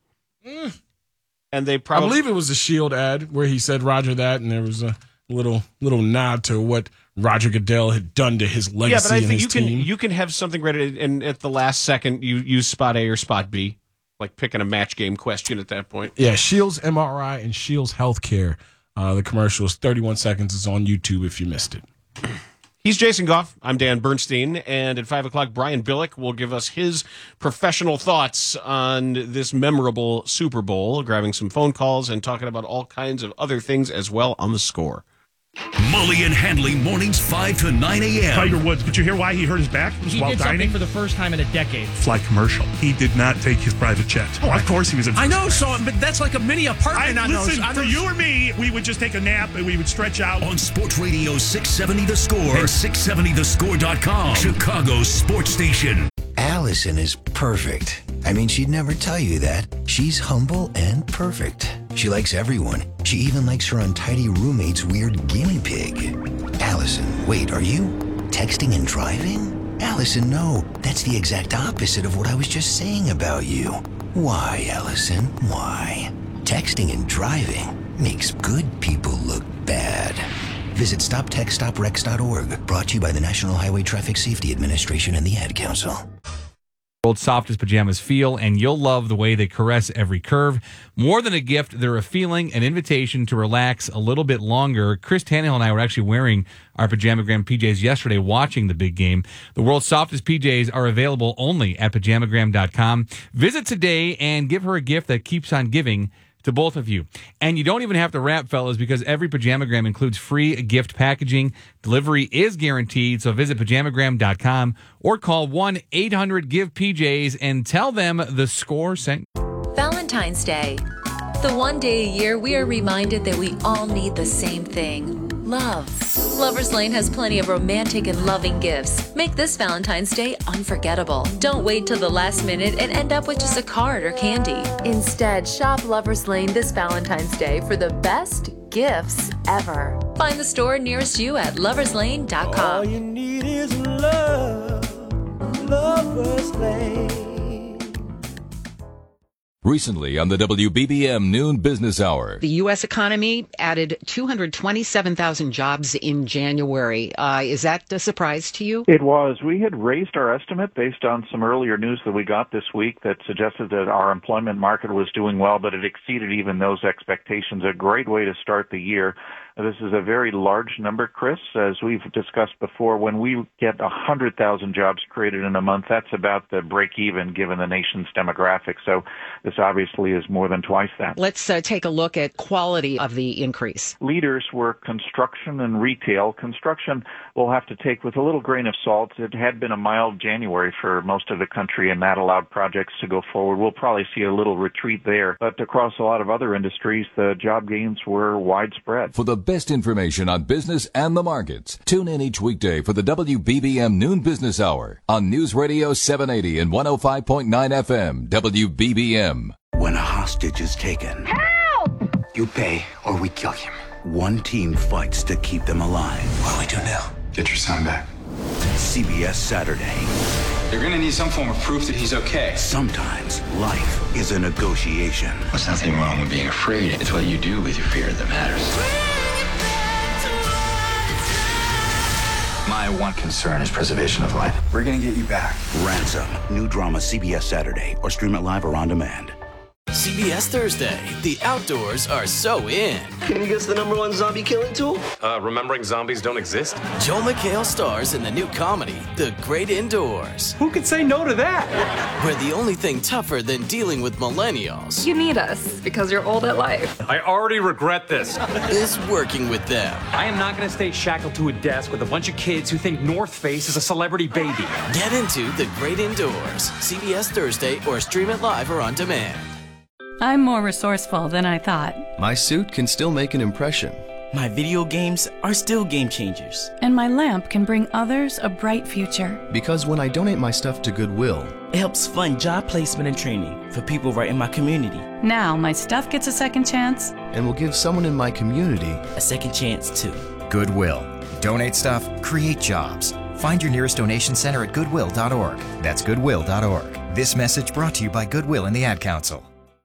and they probably. I believe it was a Shield ad where he said Roger that, and there was a little nod to what Roger Goodell had done to his legacy. Yeah, but I think team. you can have something ready, and at the last second you use spot A or spot B, like picking a match game question at that point. Yeah, Shields MRI and Shields Healthcare. The commercial is 31 seconds. It's on YouTube if you missed it. He's Jason Goff. I'm Dan Bernstein. And at 5 o'clock, Brian Billick will give us his professional thoughts on this memorable Super Bowl, grabbing some phone calls and talking about all kinds of other things as well on the score. Mully and Handley, mornings 5 to 9 a.m. Tiger Woods, did you hear why he hurt his back? It was he while did dining? something for the first time in a decade. Fly commercial. He did not take his private jet. Oh, of course he was in. I know, but that's like a mini apartment on those. Listen, for you or me, we would just take a nap and we would stretch out. On Sports Radio 670 The Score and 670thescore.com, Chicago's sports station. Allison is perfect. I mean, she'd never tell you that. She's humble and perfect. She likes everyone. She even likes her untidy roommate's weird guinea pig. Allison, wait, are you texting and driving? Allison, no. That's the exact opposite of what I was just saying about you. Why, Allison? Why? Texting and driving makes good people look bad. Visit StopTextStopWrecks.org. Brought to you by the National Highway Traffic Safety Administration and the Ad Council. World's softest pajamas feel, and you'll love the way they caress every curve. More than a gift, they're a feeling, an invitation to relax a little bit longer. Chris Tannehill and I were actually wearing our Pajamagram PJs yesterday watching the big game. The world's softest PJs are available only at Pajamagram.com. Visit today and give her a gift that keeps on giving to both of you. And you don't even have to wrap, fellas, because every Pajamagram includes free gift packaging. Delivery is guaranteed, so visit Pajamagram.com or call 1-800-GIVE-PJs and tell them the score sent. Valentine's Day. The one day a year we are reminded that we all need the same thing. love. Lover's Lane has plenty of romantic and loving gifts. Make this Valentine's Day unforgettable. Don't wait till the last minute and end up with just a card or candy. Instead, shop Lover's Lane this Valentine's Day for the best gifts ever. Find the store nearest you at loverslane.com. All you need is love. Lover's Lane. Recently on the WBBM Noon Business Hour. The U.S. economy added 227,000 jobs in January. Is that a surprise to you? It was. We had raised our estimate based on some earlier news that we got this week that suggested that our employment market was doing well, but it exceeded even those expectations. A great way to start the year. This is a very large number, Chris. As we've discussed before, when we get 100,000 jobs created in a month, that's about the break-even given the nation's demographics. So this obviously is more than twice that. Let's take a look at quality of the increase. Leaders were construction and retail. Construction we'll have to take with a little grain of salt. It had been a mild January for most of the country, and that allowed projects to go forward. We'll probably see a little retreat there. But across a lot of other industries, the job gains were widespread. For the best information on business and the markets, tune in each weekday for the WBBM Noon Business Hour on News Radio 780 and 105.9 FM, WBBM. When a hostage is taken, help! You pay or we kill him. One team fights to keep them alive. What do we do now? Get your son back. CBS Saturday. They're gonna need some form of proof that he's okay. Sometimes life is a negotiation. There's nothing wrong with being afraid. It's what you do with your fear that matters. My one concern is preservation of life. We're gonna get you back. Ransom. New drama CBS Saturday or stream it live or on demand. CBS Thursday. The outdoors are so in. Can you guess the #1 zombie killing tool? Remembering zombies don't exist. Joel McHale stars in the new comedy, The Great Indoors. Who could say no to that? Where the only thing tougher than dealing with millennials You need us because you're old at life. I already regret this. is working with them. I am not going to stay shackled to a desk with a bunch of kids who think North Face is a celebrity baby. Get into The Great Indoors. CBS Thursday or stream it live or on demand. I'm more resourceful than I thought. My suit can still make an impression. My video games are still game changers. And my lamp can bring others a bright future. Because when I donate my stuff to Goodwill, It helps fund job placement and training for people right in my community. Now my stuff gets a second chance. and will give someone in my community a second chance too. Goodwill. Donate stuff, create jobs. Find your nearest donation center at goodwill.org. That's goodwill.org. This message brought to you by Goodwill and the Ad Council.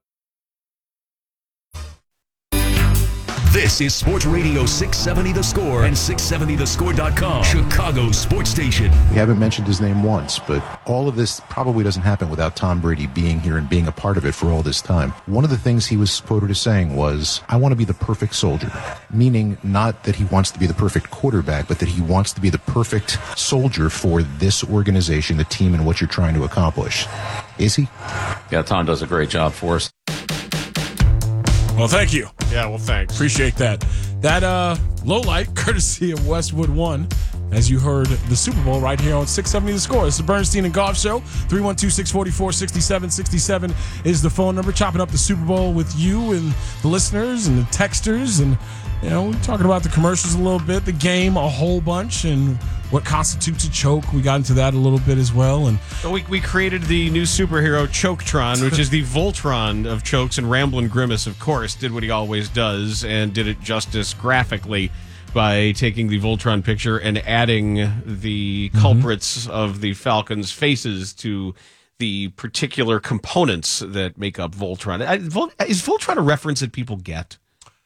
This is Sports Radio 670 The Score and 670thescore.com, Chicago's sports station. We haven't mentioned his name once, but all of this probably doesn't happen without Tom Brady being here and being a part of it for all this time. One of the things he was quoted as saying was, I want to be the perfect soldier, meaning not that he wants to be the perfect quarterback, but that he wants to be the perfect soldier for this organization, the team, and what you're trying to accomplish. Is he? Yeah, Tom does a great job for us. Well, thank you. Yeah, well, thanks. Appreciate that. That low light, courtesy of Westwood One, as you heard the Super Bowl right here on 670 The Score. It's the Bernstein and Golf Show. 312-644-6767 is the phone number. Chopping up the Super Bowl with you and the listeners and the texters. And, you know, we're talking about the commercials a little bit, the game a whole bunch, and what constitutes a choke. We got into that a little bit as well. And so we created the new superhero Choketron, which is the Voltron of chokes, and Ramblin' Grimace, of course, did what he always does and did it justice graphically by taking the Voltron picture and adding the culprits of the Falcons' faces to the particular components that make up Voltron. Is Voltron a reference that people get?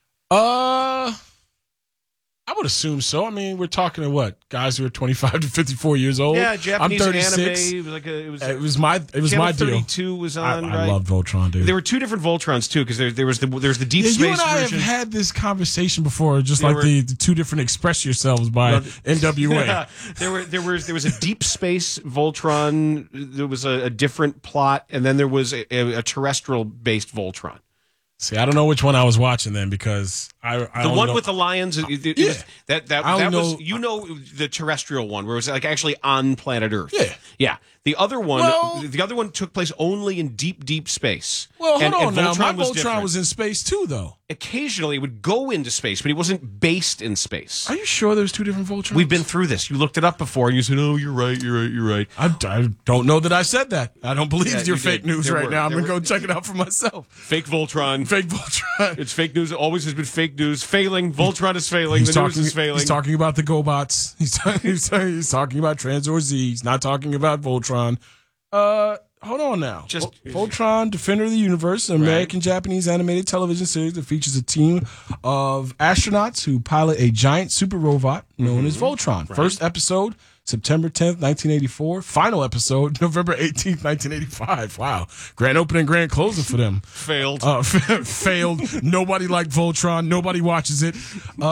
I would assume so. I mean, we're talking to what, guys who are 25 to 54 years old. Yeah, Japanese I'm 36. anime. It was my Channel deal. 32 was on. I love Voltron, dude. There were two different Voltrons too, because there was the Deep Space you and I version. have had this conversation before, just like the two different Express Yourselves by NWA. Yeah, there was a Deep Space Voltron. There was a different plot, and then there was a terrestrial based Voltron. See, I don't know which one I was watching then because I the one with the lions. It was, that was know. the terrestrial one where it was like actually on planet Earth. Yeah. The other one, took place only in deep space. Well, hold on now. My was Voltron was in space too, though. Occasionally, it would go into space, but he wasn't based in space. Are you sure there's two different Voltrons? We've been through this. You looked it up before, and you said, "Oh, you're right." I don't know that I said that. I don't believe your you fake did. news There right were- now. I'm there going to were- go check it out for myself. Fake Voltron. Fake Voltron. It's fake news. It always has been fake news. Failing. Voltron is failing. He's The news is failing. He's talking about the GoBots. He's talking about Transor Z. He's not talking about Voltron. Hold on now. Voltron, Defender of the Universe, an American-Japanese animated television series that features a team of astronauts who pilot a giant super robot known as Voltron. Right. First episode, September 10th, 1984. Final episode, November 18th, 1985. Wow. Grand opening, grand closing for them. Failed. Failed. Nobody liked Voltron. Nobody watches it.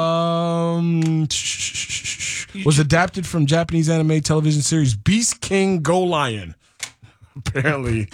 Was adapted from Japanese anime television series Beast King Go Lion. Apparently,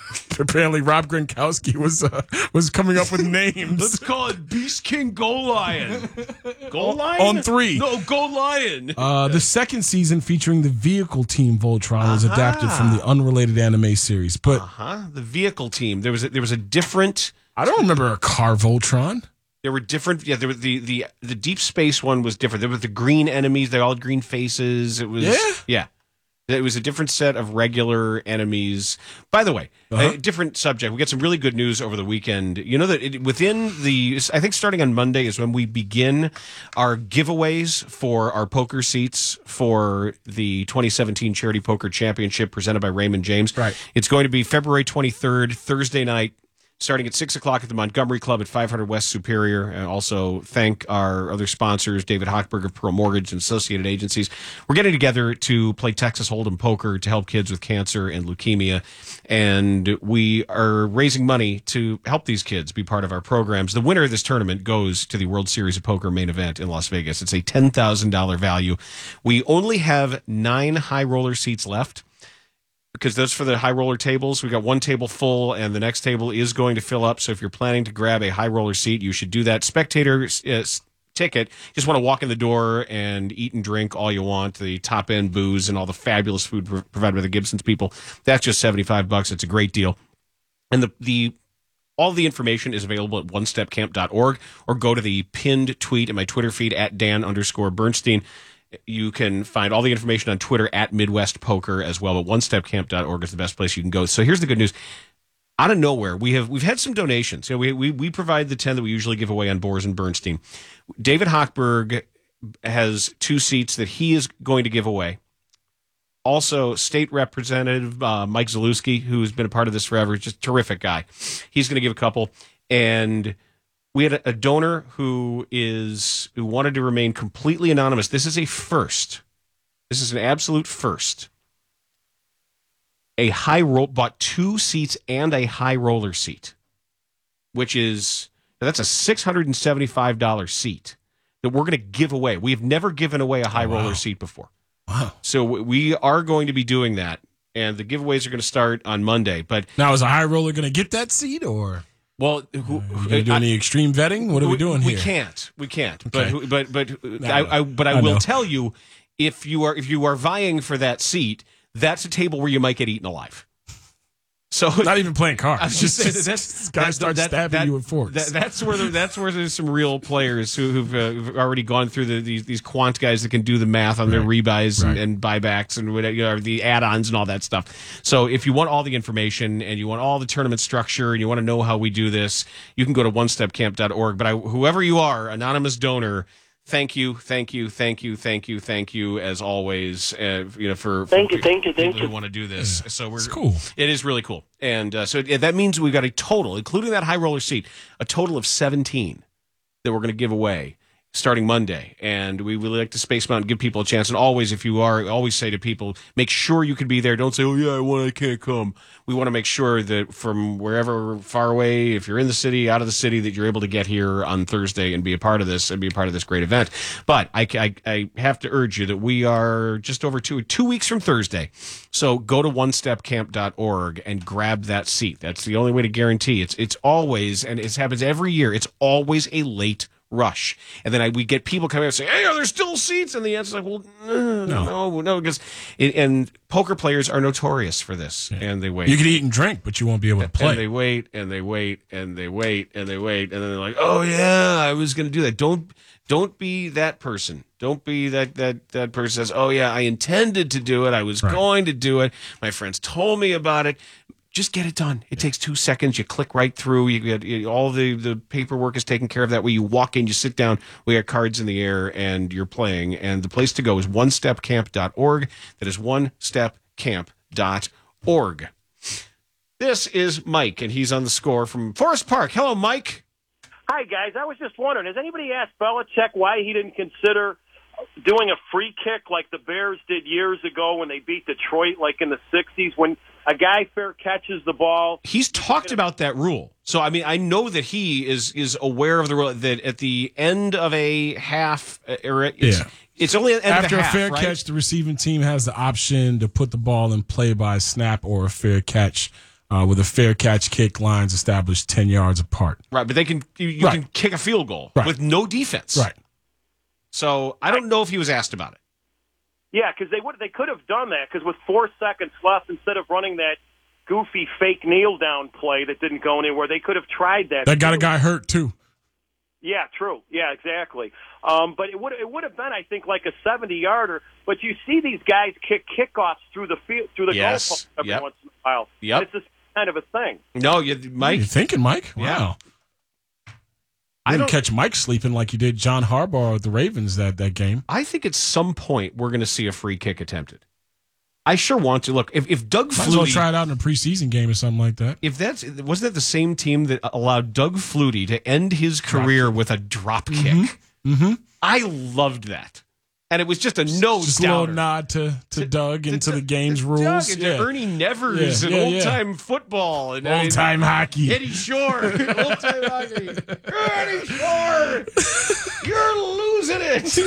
Rob Gronkowski was coming up with names. Let's call it Beast King Go Lion. Go Lion? On 3. No, Go Lion. The second season featuring the vehicle team Voltron was adapted from the unrelated anime series. But the vehicle team. There was a different. I don't remember a car Voltron. There were different. Yeah, there was the deep space one was different. There were the green enemies. They all had green faces. It was yeah. It was a different set of regular enemies. By the way, a different subject. We got some really good news over the weekend. You know that within I think starting on Monday is when we begin our giveaways for our poker seats for the 2017 Charity Poker Championship presented by Raymond James. Right. It's going to be February 23rd, Thursday night, starting at 6 o'clock at the Montgomery Club at 500 West Superior. And also thank our other sponsors, David Hochberg of Pearl Mortgage and Associated Agencies. We're getting together to play Texas Hold'em poker to help kids with cancer and leukemia. And we are raising money to help these kids be part of our programs. The winner of this tournament goes to the World Series of Poker main event in Las Vegas. It's a $10,000 value. We only have 9 high roller seats left, because those for the high roller tables. We got one table full, and the next table is going to fill up. So if you're planning to grab a high roller seat, you should do that. Spectator ticket. Just want to walk in the door and eat and drink all you want. The top end booze and all the fabulous food provided by the Gibson's people. That's just $75. It's a great deal. And all the information is available at onestepcamp.org, or go to the pinned tweet in my Twitter feed at Dan_Bernstein. You can find all the information on Twitter at Midwest Poker as well, but onestepcamp.org is the best place you can go. So here's the good news. Out of nowhere, we've had some donations. You know, we provide the 10 that we usually give away on Boers and Bernstein. David Hochberg has 2 seats that he is going to give away. Also, State Representative Mike Zalewski, who's been a part of this forever, just a terrific guy. He's going to give a couple. And we had a donor who wanted to remain completely anonymous. This is a first. This is an absolute first. Bought 2 seats and a high roller seat, that's a $675 seat that we're going to give away. We have never given away a high roller seat before. Wow. So we are going to be doing that, and the giveaways are going to start on Monday. But now, is a high roller going to get that seat, or? Well, are we doing any extreme vetting? What are we doing here? We can't. Okay. But I will tell you, if you are vying for that seat, that's a table where you might get eeten alive. So not even playing cards. This guy starts stabbing you with forks. That's where there's some real players who've already gone through these quant guys that can do the math on their rebuys and buybacks and whatever, the add-ons and all that stuff. So if you want all the information and you want all the tournament structure and you want to know how we do this, you can go to onestepcamp.org. But whoever you are, anonymous donor, thank you as always. For thank you. Who want to do this? Yeah. So it's cool. It is really cool, and so that means we've got a total, including that high roller seat, a total of 17 that we're going to give away. starting Monday, and we really like to space them out and give people a chance. And always, if you are, always say to people, make sure you can be there. Don't say, oh yeah, I can't come. We want to make sure that from wherever far away, if you're in the city, out of the city, that you're able to get here on Thursday and be a part of this great event. But I have to urge you that we are just over 2 weeks from Thursday. So go to onestepcamp.org and grab that seat. That's the only way to guarantee. It's always, and it happens every year, it's always a late rush. And then we get people coming up and saying, hey, are there still seats? And the answer's like, well, no, because and poker players are notorious for this. Yeah. And they wait. You can eat and drink, but you won't be able to play. And they wait, and they wait, and they wait, and they wait, and then they're like, oh yeah, I was going to do that. Don't be that person. Don't be that person says, oh yeah, I intended to do it. I was going to do it. My friends told me about it. Just get it done. It takes 2 seconds. You click right through. You get all the paperwork is taken care of that way. You walk in, you sit down. We got cards in the air, and you're playing. And the place to go is onestepcamp.org. That is onestepcamp.org. This is Mike, and he's on the score from Forest Park. Hello, Mike. Hi, guys. I was just wondering, has anybody asked Belichick why he didn't consider doing a free kick like the Bears did years ago when they beat Detroit, like in the 60s, when a guy fair catches the ball? He's talked about that rule. So, I mean, I know that he is aware of the rule that at the end of a half, it's only at the end after of a half, fair right? catch, the receiving team has the option to put the ball in play by a snap or a fair catch. With a fair catch kick lines established 10 yards apart. Right, but they can you can kick a field goal with no defense. Right. So I don't know if he was asked about it. Yeah, because they could have done that, because with 4 seconds left, instead of running that goofy fake kneel down play that didn't go anywhere, they could have tried that. That got a guy hurt too. Yeah, true. Yeah, exactly. But it would have been, I think, like a 70-yarder. But you see these guys kick kickoffs through the field, through the goalpost every once in a while. Yep. It's this kind of a thing. No, Mike. You're thinking, Mike? Wow. Yeah. I didn't catch Mike sleeping like you did John Harbaugh with the Ravens that game. I think at some point we're going to see a free kick attempted. I sure want to. Look, if Doug Might as well Flutie... try it out in a preseason game or something like that. Wasn't that the same team that allowed Doug Flutie to end his career with a drop kick? Mm-hmm. I loved that. And it was just a nose Just a downer. little nod to Doug and to the game's rules. Doug and to Ernie Nevers and old-time football. And old-time hockey. Eddie Shore. Old-time hockey. Eddie Shore. You're losing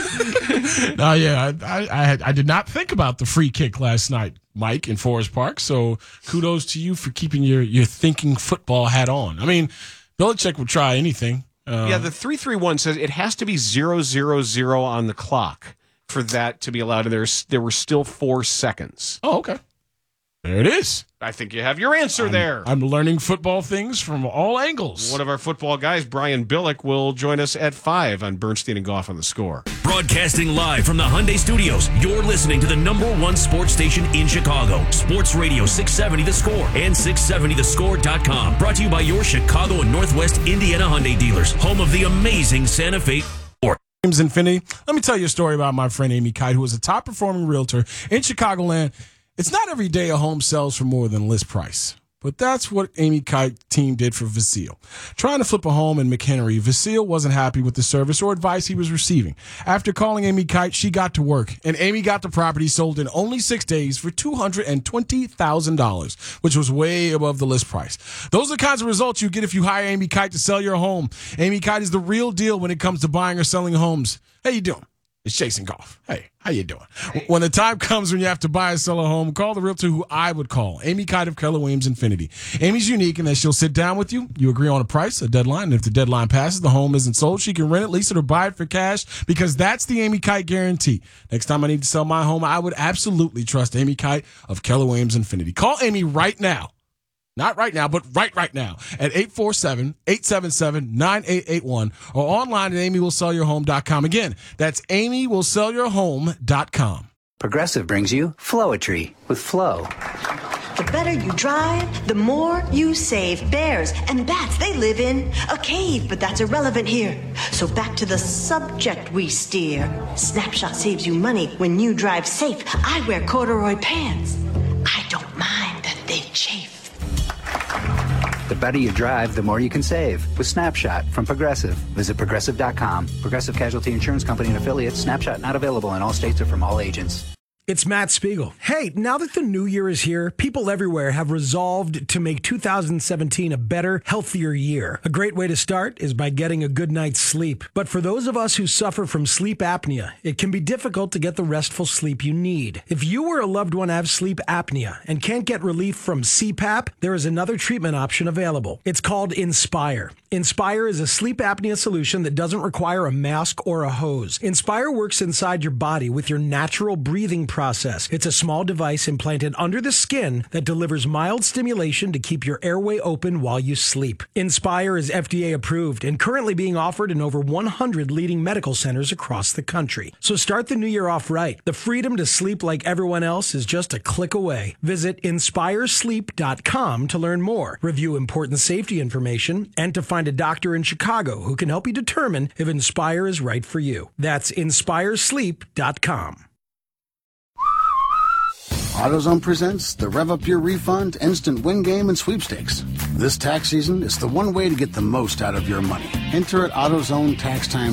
it. No, yeah, I did not think about the free kick last night, Mike, in Forest Park. So kudos to you for keeping your thinking football hat on. I mean, Belichick would try anything. Yeah, the 3-3-1 says it has to be 0-0-0 on the clock for that to be allowed, and there were still 4 seconds. Oh, okay. There it is. I think you have your answer there. I'm learning football things from all angles. One of our football guys, Brian Billick, will join us at 5 on Bernstein and Goff on the Score. Broadcasting live from the Hyundai Studios, you're listening to the #1 sports station in Chicago. Sports Radio 670 The Score and 670thescore.com. Brought to you by your Chicago and Northwest Indiana Hyundai dealers, home of the amazing Santa Fe. James Infinity. Let me tell you a story about my friend Amy Kite, who is a top-performing realtor in Chicagoland. It's not every day a home sells for more than list price, but that's what Amy Kite team did for Vasile. Trying to flip a home in McHenry, Vasile wasn't happy with the service or advice he was receiving. After calling Amy Kite, she got to work, and Amy got the property sold in only 6 days for $220,000, which was way above the list price. Those are the kinds of results you get if you hire Amy Kite to sell your home. Amy Kite is the real deal when it comes to buying or selling homes. How you doing? It's Jason Goff. Hey, how you doing? Hey. When the time comes when you have to buy or sell a home, call the realtor who I would call, Amy Kite of Keller Williams Infinity. Amy's unique in that she'll sit down with you. You agree on a price, a deadline, and if the deadline passes, the home isn't sold, she can rent it, lease it, or buy it for cash, because that's the Amy Kite guarantee. Next time I need to sell my home, I would absolutely trust Amy Kite of Keller Williams Infinity. Call Amy right now. Not right now, but right now at 847-877-9881 or online at amywillsellyourhome.com. Again, that's amywillsellyourhome.com. Progressive brings you Flowetry with Flow. The better you drive, the more you save. Bears and bats, they live in a cave, but that's irrelevant here. So back to the subject we steer. Snapshot saves you money when you drive safe. I wear corduroy pants. I don't mind that they chafe. The better you drive, the more you can save. With Snapshot from Progressive. Visit Progressive.com. Progressive Casualty Insurance Company and affiliates. Snapshot not available in all states or from all agents. It's Matt Spiegel. Hey, now that the new year is here, people everywhere have resolved to make 2017 a better, healthier year. A great way to start is by getting a good night's sleep. But for those of us who suffer from sleep apnea, it can be difficult to get the restful sleep you need. If you or a loved one have sleep apnea and can't get relief from CPAP, there is another treatment option available. It's called Inspire. Inspire is a sleep apnea solution that doesn't require a mask or a hose. Inspire works inside your body with your natural breathing process. It's a small device implanted under the skin that delivers mild stimulation to keep your airway open while you sleep. Inspire is FDA approved and currently being offered in over 100 leading medical centers across the country. So start the new year off right. The freedom to sleep like everyone else is just a click away. Visit inspiresleep.com to learn more, review important safety information, and to find a doctor in Chicago who can help you determine if Inspire is right for you. That's inspiresleep.com. AutoZone presents the Rev Up Your Refund Instant Win Game and Sweepstakes. This tax season is the one way to get the most out of your money. Enter at AutoZone Tax Time